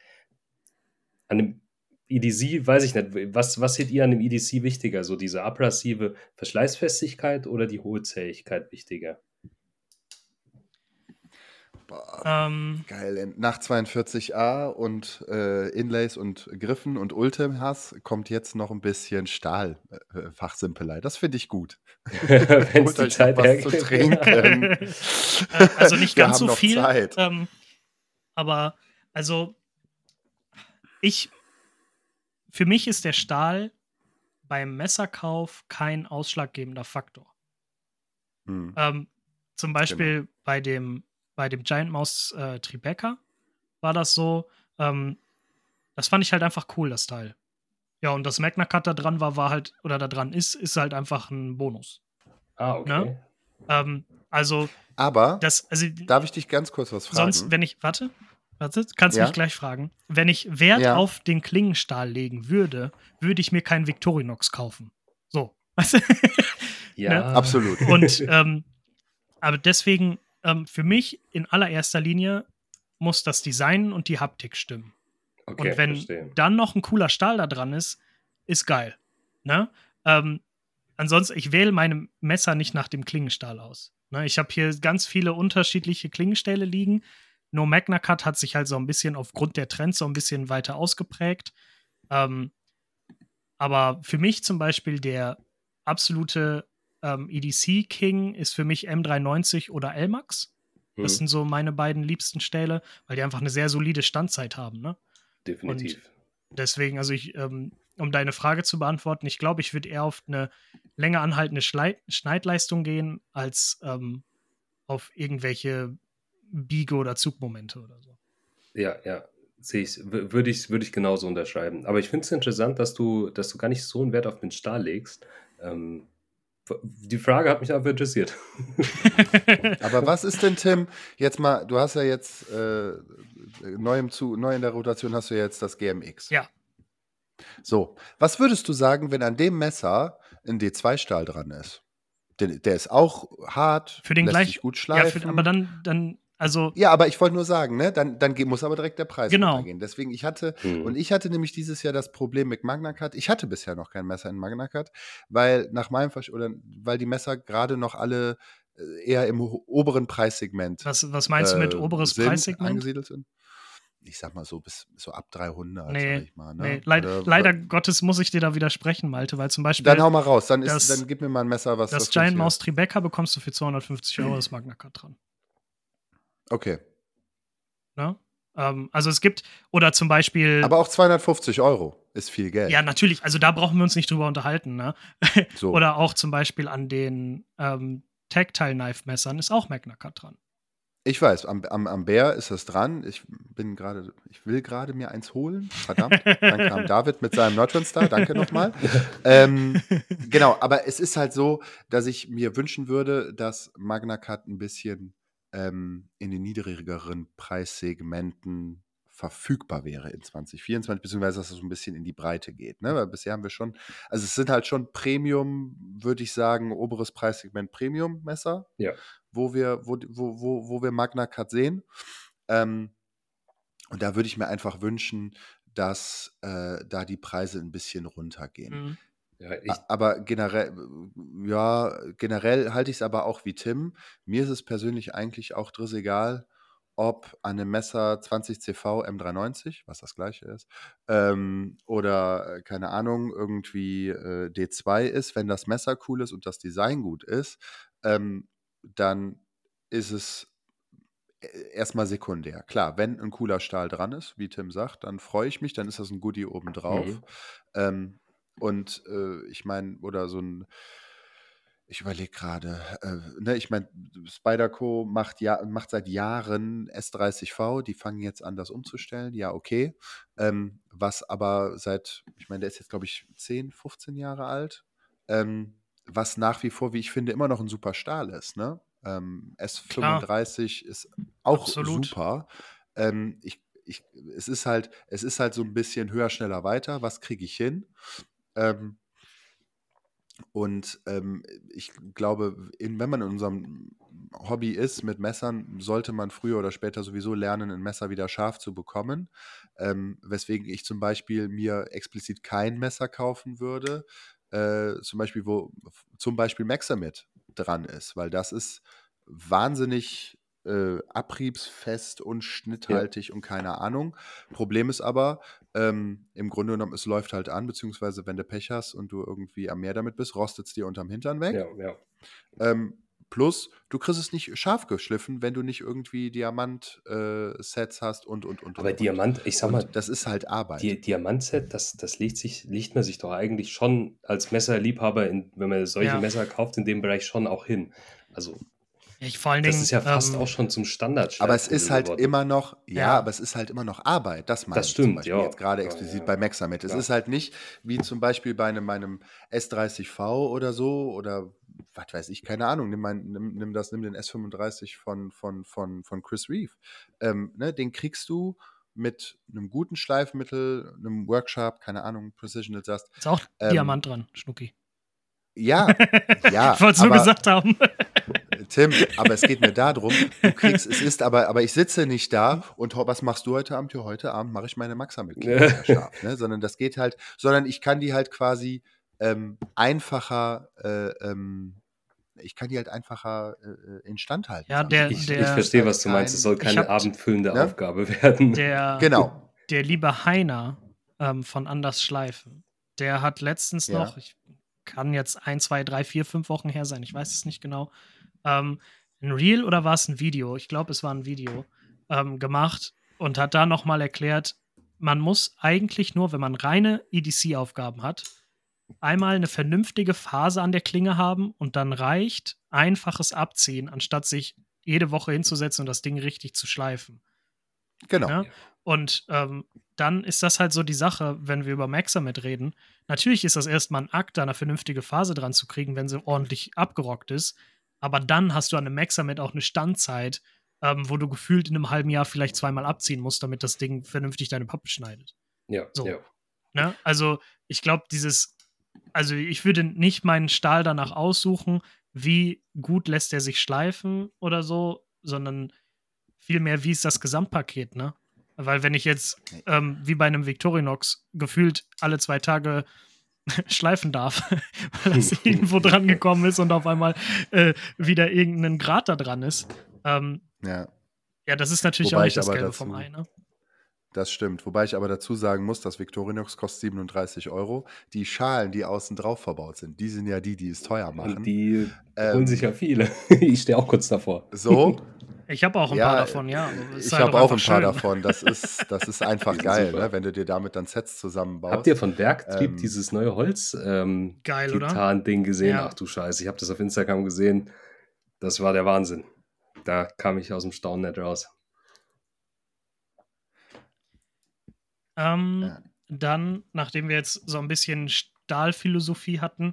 An dem EDC weiß ich nicht. Was seht ihr an dem EDC wichtiger? So diese abrasive Verschleißfestigkeit oder die hohe Zähigkeit wichtiger? Boah, geil. Nach 42a und Inlays und Griffen und Ultim-Hass kommt jetzt noch ein bisschen Stahl-Fachsimpelei. Das finde ich gut. Wenn es die Zeit was zu trinken. Also nicht Wir ganz haben so noch viel, Zeit. aber also für mich ist der Stahl beim Messerkauf kein ausschlaggebender Faktor. Zum Beispiel bei dem Giant Mouse Tribeca war das so, das fand ich halt einfach cool, das Teil. Ja, und das Magna Cut da dran da dran ist halt einfach ein Bonus. Okay. Ne? Aber, darf ich dich ganz kurz was fragen? Sonst, warte, kannst mich gleich fragen. Wenn ich Wert auf den Klingenstahl legen würde, würde ich mir keinen Victorinox kaufen. So. Ja, ne? Absolut. Und, aber deswegen, für mich in allererster Linie muss das Design und die Haptik stimmen. Okay, und wenn dann noch ein cooler Stahl da dran ist geil. Ne? Ansonsten, ich wähle meine Messer nicht nach dem Klingenstahl aus. Ne? Ich habe hier ganz viele unterschiedliche Klingenstähle liegen. Nur Magna Cut hat sich halt so ein bisschen aufgrund der Trends so ein bisschen weiter ausgeprägt. Aber für mich zum Beispiel der absolute EDC-King ist für mich M390 oder Elmax. Das sind so meine beiden liebsten Stähle, weil die einfach eine sehr solide Standzeit haben. Ne? Definitiv. Und deswegen, also um deine Frage zu beantworten, ich glaube, ich würde eher auf eine länger anhaltende Schneidleistung gehen, als auf irgendwelche Biege- oder Zugmomente oder so. Ja. Würde ich genauso unterschreiben. Aber ich finde es interessant, dass du gar nicht so einen Wert auf den Stahl legst. Die Frage hat mich einfach interessiert. Aber was ist denn, Tim, jetzt mal, du hast ja jetzt neu in der Rotation hast du jetzt das GMX. Ja. So, was würdest du sagen, wenn an dem Messer ein D2-Stahl dran ist? Der ist auch hart, Für den lässt gleich, sich gut ja, schleifen. aber dann, also, Ja, aber ich wollte nur sagen, ne, dann muss aber direkt der Preis Genau. runtergehen. Deswegen, ich hatte Hm. nämlich dieses Jahr das Problem mit Magna Cut. Ich hatte bisher noch kein Messer in Magna Cut, weil weil die Messer gerade noch alle eher im oberen Preissegment was meinst du mit oberes Preissegment? angesiedelt sind. Ich sag mal so bis so ab 300, Nee, sag ich mal. Ne? leider Gottes muss ich dir da widersprechen, Malte, weil zum Beispiel Dann hau mal raus, dann gib mir mal ein Messer, was das Giant Mouse Tribeca bekommst du für 250 € das Magna Cut dran. Okay. Ne? Also es gibt, oder zum Beispiel. Aber auch 250 € ist viel Geld. Ja, natürlich, also da brauchen wir uns nicht drüber unterhalten. Ne? So. Oder auch zum Beispiel an den Tactile Knife Messern ist auch Magna Cut dran. Ich weiß, am Bär ist das dran. Ich will gerade mir eins holen. Verdammt. Dann kam David mit seinem Neutron Star. Danke nochmal. Genau, aber es ist halt so, dass ich mir wünschen würde, dass Magna Cut ein bisschen in den niedrigeren Preissegmenten verfügbar wäre in 2024, beziehungsweise dass es so ein bisschen in die Breite geht. Ne? Weil bisher haben wir schon, also es sind halt schon Premium, würde ich sagen, oberes Preissegment Premium-Messer. Ja. Wo wir Magna Cut sehen. Und da würde ich mir einfach wünschen, dass da die Preise ein bisschen runtergehen. Mhm. Ja, Aber generell halte ich es aber auch wie Tim. Mir ist es persönlich eigentlich auch egal, ob an einem Messer 20 CV M390, was das gleiche ist, oder keine Ahnung, irgendwie D2 ist. Wenn das Messer cool ist und das Design gut ist, dann ist es erstmal sekundär. Klar, wenn ein cooler Stahl dran ist, wie Tim sagt, dann freue ich mich, dann ist das ein Goodie obendrauf. Und ich meine, oder so ein, ich überlege gerade, ne, ich meine, Spyderco macht seit Jahren S30V, die fangen jetzt an, das umzustellen, ja, okay. Was aber ich meine, der ist jetzt, glaube ich, 10, 15 Jahre alt, was nach wie vor, wie ich finde, immer noch ein super Stahl ist, ne? S35 ist auch Absolut. super. Es ist halt so ein bisschen höher, schneller, weiter. Was kriege ich hin? Ich glaube, wenn man in unserem Hobby ist mit Messern, sollte man früher oder später sowieso lernen, ein Messer wieder scharf zu bekommen. Weswegen ich zum Beispiel mir explizit kein Messer kaufen würde, zum Beispiel, wo zum Beispiel Maxamit dran ist, weil das ist wahnsinnig abriebsfest und schnitthaltig und keine Ahnung. Problem ist aber, im Grunde genommen, es läuft halt an, beziehungsweise wenn du Pech hast und du irgendwie am Meer damit bist, rostet es dir unterm Hintern weg. Ja. Plus, du kriegst es nicht scharf geschliffen, wenn du nicht irgendwie Diamant-Sets hast und. Aber Diamant, ich sag mal, das ist halt Arbeit. Diamant-Set, das legt man sich doch eigentlich schon als Messerliebhaber, wenn man solche Messer kauft, in dem Bereich schon auch hin. Also, vor allen Dingen, das ist ja fast auch schon zum Standard. Aber es ist halt immer noch, Ja. aber es ist halt immer noch Arbeit. Das meine Das ich stimmt, zum Beispiel ja. jetzt gerade explizit bei Maxamit. Es ist halt nicht wie zum Beispiel bei meinem S30V oder so oder was weiß ich, keine Ahnung. Nimm den S35 von Chris Reeve. Ne, den kriegst du mit einem guten Schleifmittel, einem Workshop, keine Ahnung, Precision Adjust. Ist auch Diamant dran, Schnucki. Ja. Ich wollte es nur gesagt haben. Tim, aber es geht mir darum, aber ich sitze nicht da und was machst du heute Abend? Ja, heute Abend mache ich meine Maxamit scharf, ne? Sondern ich kann die halt quasi einfacher instand halten. Ja, ich verstehe, was du meinst. Es soll keine abendfüllende Aufgabe werden. Genau. Der liebe Heiner von Anders Schleifen, der hat letztens noch, ich kann jetzt 1, 2, 3, 4, 5 Wochen her sein, ich weiß es nicht genau, ein Reel oder war es ein Video? Ich glaube, es war ein Video gemacht und hat da nochmal erklärt, man muss eigentlich nur, wenn man reine EDC-Aufgaben hat, einmal eine vernünftige Phase an der Klinge haben und dann reicht einfaches Abziehen, anstatt sich jede Woche hinzusetzen und das Ding richtig zu schleifen. Genau. Ja? Und dann ist das halt so die Sache, wenn wir über Maxamit reden. Natürlich ist das erstmal ein Akt, da eine vernünftige Phase dran zu kriegen, wenn sie ordentlich abgerockt ist. Aber dann hast du an einem Maxamit auch eine Standzeit, wo du gefühlt in einem halben Jahr vielleicht zweimal abziehen musst, damit das Ding vernünftig deine Pappe schneidet. Ja, So. ja. Ne? Also, ich glaube, also ich würde nicht meinen Stahl danach aussuchen, wie gut lässt er sich schleifen oder so, sondern vielmehr, wie ist das Gesamtpaket, ne? Weil wenn ich jetzt wie bei einem Victorinox gefühlt alle 2 Tage schleifen darf, weil das irgendwo dran gekommen ist und auf einmal wieder irgendein Grad da dran ist, Ja. ja, das ist natürlich auch Wobei nicht ich das aber Gelbe vom dazu, Ei, ne? das stimmt. Wobei ich aber dazu sagen muss, das Victorinox kostet 37 Euro. Die Schalen, die außen drauf verbaut sind, die sind ja die es teuer Und machen. die holen sich ja viele. Ich stehe auch kurz davor. So, Ich habe auch ein paar ja, davon, ja. Aber es ist ich halt habe auch auch einfach ein paar schön. davon. Das ist Die einfach sind geil, super. ne? Wenn du dir damit dann Sets Habt ihr zusammenbaust. von Werktrieb Ähm, dieses neue Geil, oder? Holz-Titan-Ding gesehen? Ja. Ach du Scheiße, ich habe das auf Instagram gesehen. Das war der Wahnsinn. Da kam ich aus dem Staunen nicht raus. ja. Dann, nachdem wir jetzt so ein bisschen Stahlphilosophie hatten,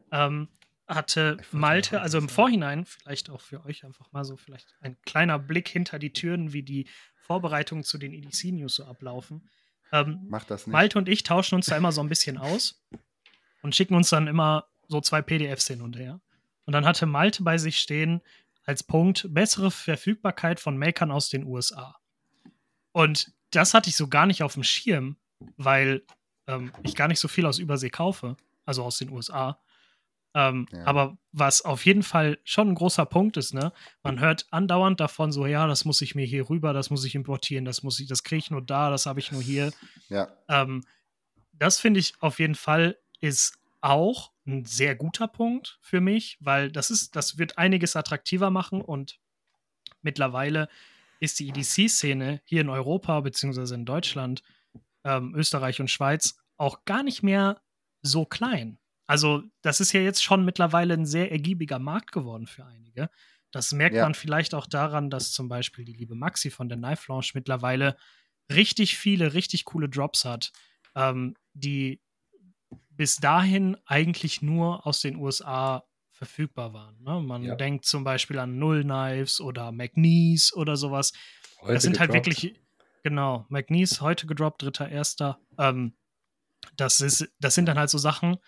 hatte Ich wollte noch Malte, also irgendwas im sagen. Vorhinein, vielleicht auch für euch einfach mal so vielleicht ein kleiner Blick hinter die Türen, wie die Vorbereitungen zu den EDC-News so ablaufen. Mach das nicht. Malte und ich tauschen uns da immer so ein bisschen aus und schicken uns dann immer so 2 PDFs hin und her. Und dann hatte Malte bei sich stehen als Punkt bessere Verfügbarkeit von Makern aus den USA. Und das hatte ich so gar nicht auf dem Schirm, weil ich gar nicht so viel aus Übersee kaufe, also aus den USA. Ja. Aber was auf jeden Fall schon ein großer Punkt ist, ne? Man hört andauernd davon so, ja, das muss ich mir hier rüber, das muss ich importieren, das kriege ich nur da, das habe ich nur hier. Ja, Das finde ich auf jeden Fall ist auch ein sehr guter Punkt für mich, weil das wird einiges attraktiver machen und mittlerweile ist die EDC-Szene hier in Europa beziehungsweise in Deutschland, Österreich und Schweiz auch gar nicht mehr so klein. Also, das ist ja jetzt schon mittlerweile ein sehr ergiebiger Markt geworden für einige. Das merkt ja, man vielleicht auch daran, dass zum Beispiel die liebe Maxi von der Knife Lounge mittlerweile richtig viele, richtig coole Drops hat, die bis dahin eigentlich nur aus den USA verfügbar waren. Ne? Man Ja. denkt zum Beispiel an Null Knives oder McNeese oder sowas. Heute Das sind halt gedroppt. wirklich, genau, McNeese heute gedroppt, 3.1. Das sind dann halt so Sachen,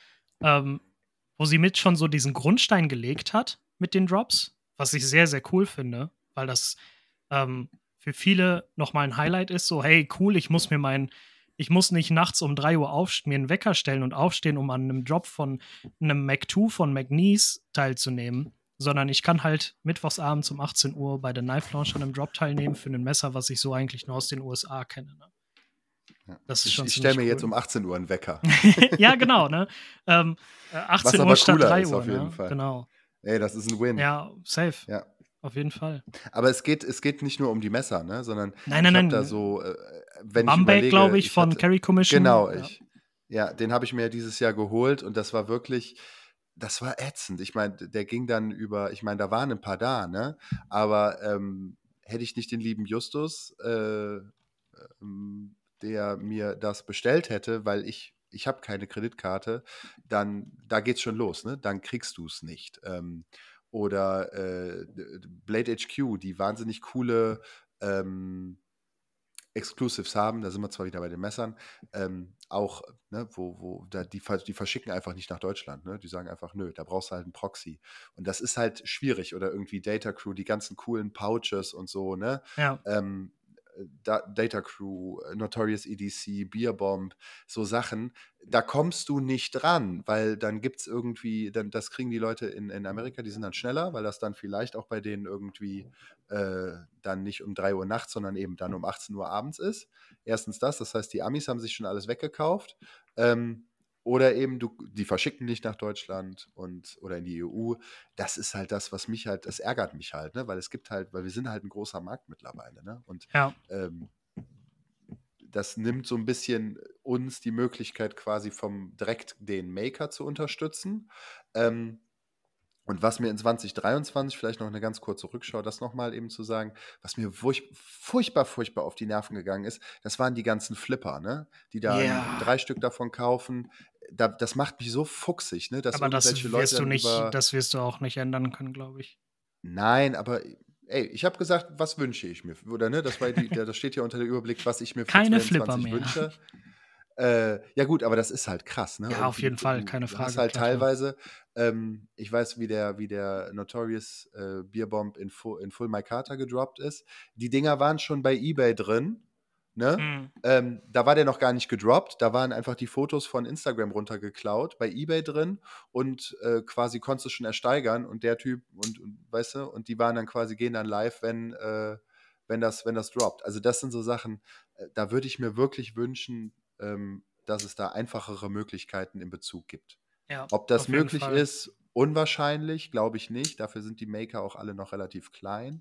wo sie mit schon so diesen Grundstein gelegt hat mit den Drops, was ich sehr, sehr cool finde, weil das für viele nochmal ein Highlight ist, so, hey, cool, ich muss nicht nachts um 3 Uhr mir einen Wecker stellen und aufstehen, um an einem Drop von einem Mac 2 von McNeese teilzunehmen, sondern ich kann halt mittwochsabends um 18 Uhr bei der Knife Lounge an einem Drop teilnehmen für ein Messer, was ich so eigentlich nur aus den USA kenne. Ne? ja. Das ist schon Ich stelle ziemlich mir jetzt cool. um 18 Uhr einen Wecker. Ja, genau, ne? 18 Was Uhr aber statt cooler 3 ist Uhr, auf jeden ne? Fall. Genau. Ey, das ist ein Win. Ja, safe. Ja. Auf jeden Fall. Aber es geht nicht nur um die Messer, ne? Sondern Nein, ich habe nein. da so, wenn ich Bamberg, glaube überlege, ich, von Carry Commission. genau, Ja. ja, den habe ich mir dieses Jahr geholt und das war wirklich, das war ätzend. Ich meine, der ging dann über, ich meine, da waren ein paar da, ne? Aber hätte ich nicht den lieben Justus, der mir das bestellt hätte, weil ich habe keine Kreditkarte, dann, da geht's schon los, ne? Dann kriegst du es nicht. Oder Blade HQ, die wahnsinnig coole Exclusives haben, da sind wir zwar wieder bei den Messern, auch, ne, die verschicken einfach nicht nach Deutschland, ne? Die sagen einfach, nö, da brauchst du halt einen Proxy. Und das ist halt schwierig. Oder irgendwie Data Crew, die ganzen coolen Pouches und so, ne? Ja. Data Crew, Notorious EDC, Beerbomb, so Sachen, da kommst du nicht dran, weil dann gibt es irgendwie, das kriegen die Leute in Amerika, die sind dann schneller, weil das dann vielleicht auch bei denen irgendwie dann nicht um 3 Uhr nachts, sondern eben dann um 18 Uhr abends ist. Erstens das heißt, die Amis haben sich schon alles weggekauft. Oder eben, die verschicken nicht nach Deutschland oder in die EU. Das ist halt das, was mich halt, das ärgert mich halt, ne? Weil wir sind halt ein großer Markt mittlerweile, ne? Und Ja. das nimmt so ein bisschen uns die Möglichkeit, quasi direkt den Maker zu unterstützen. Und was mir in 2023, vielleicht noch eine ganz kurze Rückschau, das nochmal eben zu sagen, was mir furchtbar auf die Nerven gegangen ist, das waren die ganzen Flipper, ne? Die da Ja. 3 Stück davon kaufen. Das macht mich so fuchsig, ne? Dass Aber das irgendwelche Leute wirst du dann nicht, über. das wirst du auch nicht ändern können, glaube ich. Nein, aber ey, ich habe gesagt, was wünsche ich mir? Oder ne, das steht ja unter der Überblick, was ich mir für Keine Flipper 22 mehr. wünsche. Ja gut, aber das ist halt krass, ne? Ja, Und auf jeden Fall, keine du Frage. hast halt klar, klar. teilweise, ich weiß, wie der Notorious Beerbomb in Full My Carter gedroppt ist. Die Dinger waren schon bei eBay drin, ne? Mhm. Da war der noch gar nicht gedroppt, da waren einfach die Fotos von Instagram runtergeklaut, bei eBay drin und quasi konntest du schon ersteigern und der Typ und weißt du, und die waren dann quasi, gehen dann live, wenn das droppt. Also das sind so Sachen, da würde ich mir wirklich wünschen, dass es da einfachere Möglichkeiten in Bezug gibt. Ja, Ob das auf jeden möglich Fall. ist, unwahrscheinlich, glaube ich nicht. Dafür sind die Maker auch alle noch relativ klein.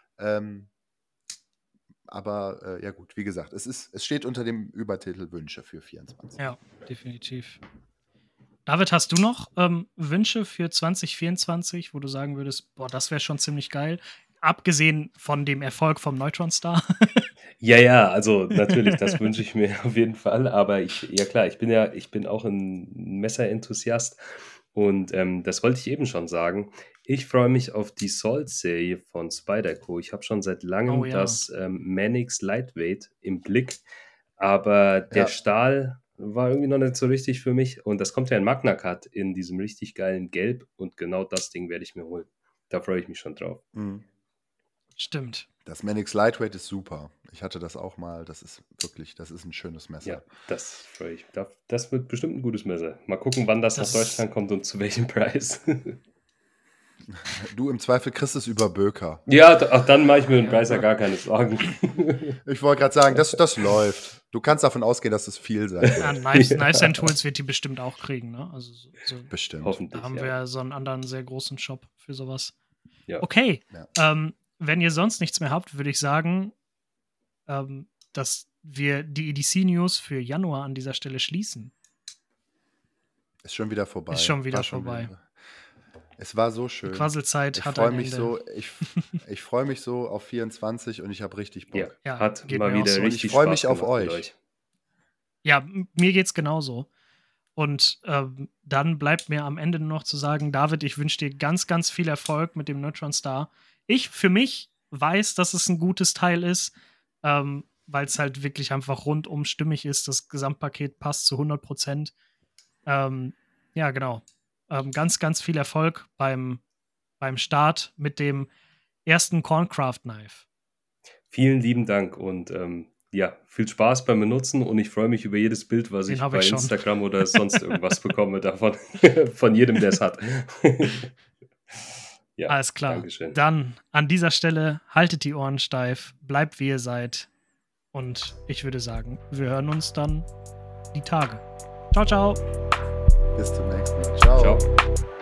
Aber ja gut, wie gesagt, es steht unter dem Übertitel Wünsche für 24. Ja, definitiv. David, hast du noch Wünsche für 2024, wo du sagen würdest, boah, das wäre schon ziemlich geil? Abgesehen von dem Erfolg vom Neutron Star. Ja, also natürlich, das wünsche ich mir auf jeden Fall. Aber ja klar, ich bin auch ein Messer-Enthusiast und das wollte ich eben schon sagen. Ich freue mich auf die Salt-Serie von Spyderco. Ich habe schon seit langem Oh ja. das Mannix Lightweight im Blick, aber der Ja. Stahl war irgendwie noch nicht so richtig für mich. Und das kommt ja in Magna Cut in diesem richtig geilen Gelb und genau das Ding werde ich mir holen. Da freue ich mich schon drauf. Mhm. Stimmt. Das Mannix Lightweight ist super. Ich hatte das auch mal. Das ist ein schönes Messer. Ja, das freue ich mich. Das wird bestimmt ein gutes Messer. Mal gucken, wann das nach Das- Deutschland kommt und zu welchem Preis. Du im Zweifel kriegst es über Böker. Ja, auch dann mache ich mir den Preis ja gar keine Sorgen. Ich wollte gerade sagen, das läuft. Du kannst davon ausgehen, dass es viel sein wird. Ja, Knives and Tools wird die bestimmt auch kriegen, ne? Also Bestimmt. Hoffentlich. da haben wir ja so einen anderen sehr großen Shop für sowas. Ja. Okay. Ja. Wenn ihr sonst nichts mehr habt, würde ich sagen, dass wir die EDC-News für Januar an dieser Stelle schließen. Ist schon wieder vorbei. Ist schon wieder War vorbei. Es war so schön. Die Quasselzeit Ich hat freue ein mich Ende. ich freue mich so auf 24 und ich habe richtig Bock. Ja, Ja, hat geht mal mir auch wieder so. Und richtig ich freue Spaß mich auf gemacht mit euch. Ja, mir geht's genauso. Und dann bleibt mir am Ende nur noch zu sagen, David, ich wünsche dir ganz, ganz viel Erfolg mit dem Neutron Star. Ich für mich weiß, dass es ein gutes Teil ist, weil es halt wirklich einfach rundum stimmig ist. Das Gesamtpaket passt zu 100%. Ja, genau. Ganz, ganz viel Erfolg beim Start mit dem ersten Corncraft Knife. Vielen lieben Dank und ja, viel Spaß beim Benutzen und ich freue mich über jedes Bild, was Den ich hab bei ich schon. Instagram oder sonst irgendwas bekomme davon. Von jedem, der es hat. Ja, Alles klar. Dankeschön. Dann an dieser Stelle haltet die Ohren steif, bleibt wie ihr seid. Und ich würde sagen, wir hören uns dann die Tage. Ciao, ciao. Bis zum nächsten Mal. Ciao. Ciao.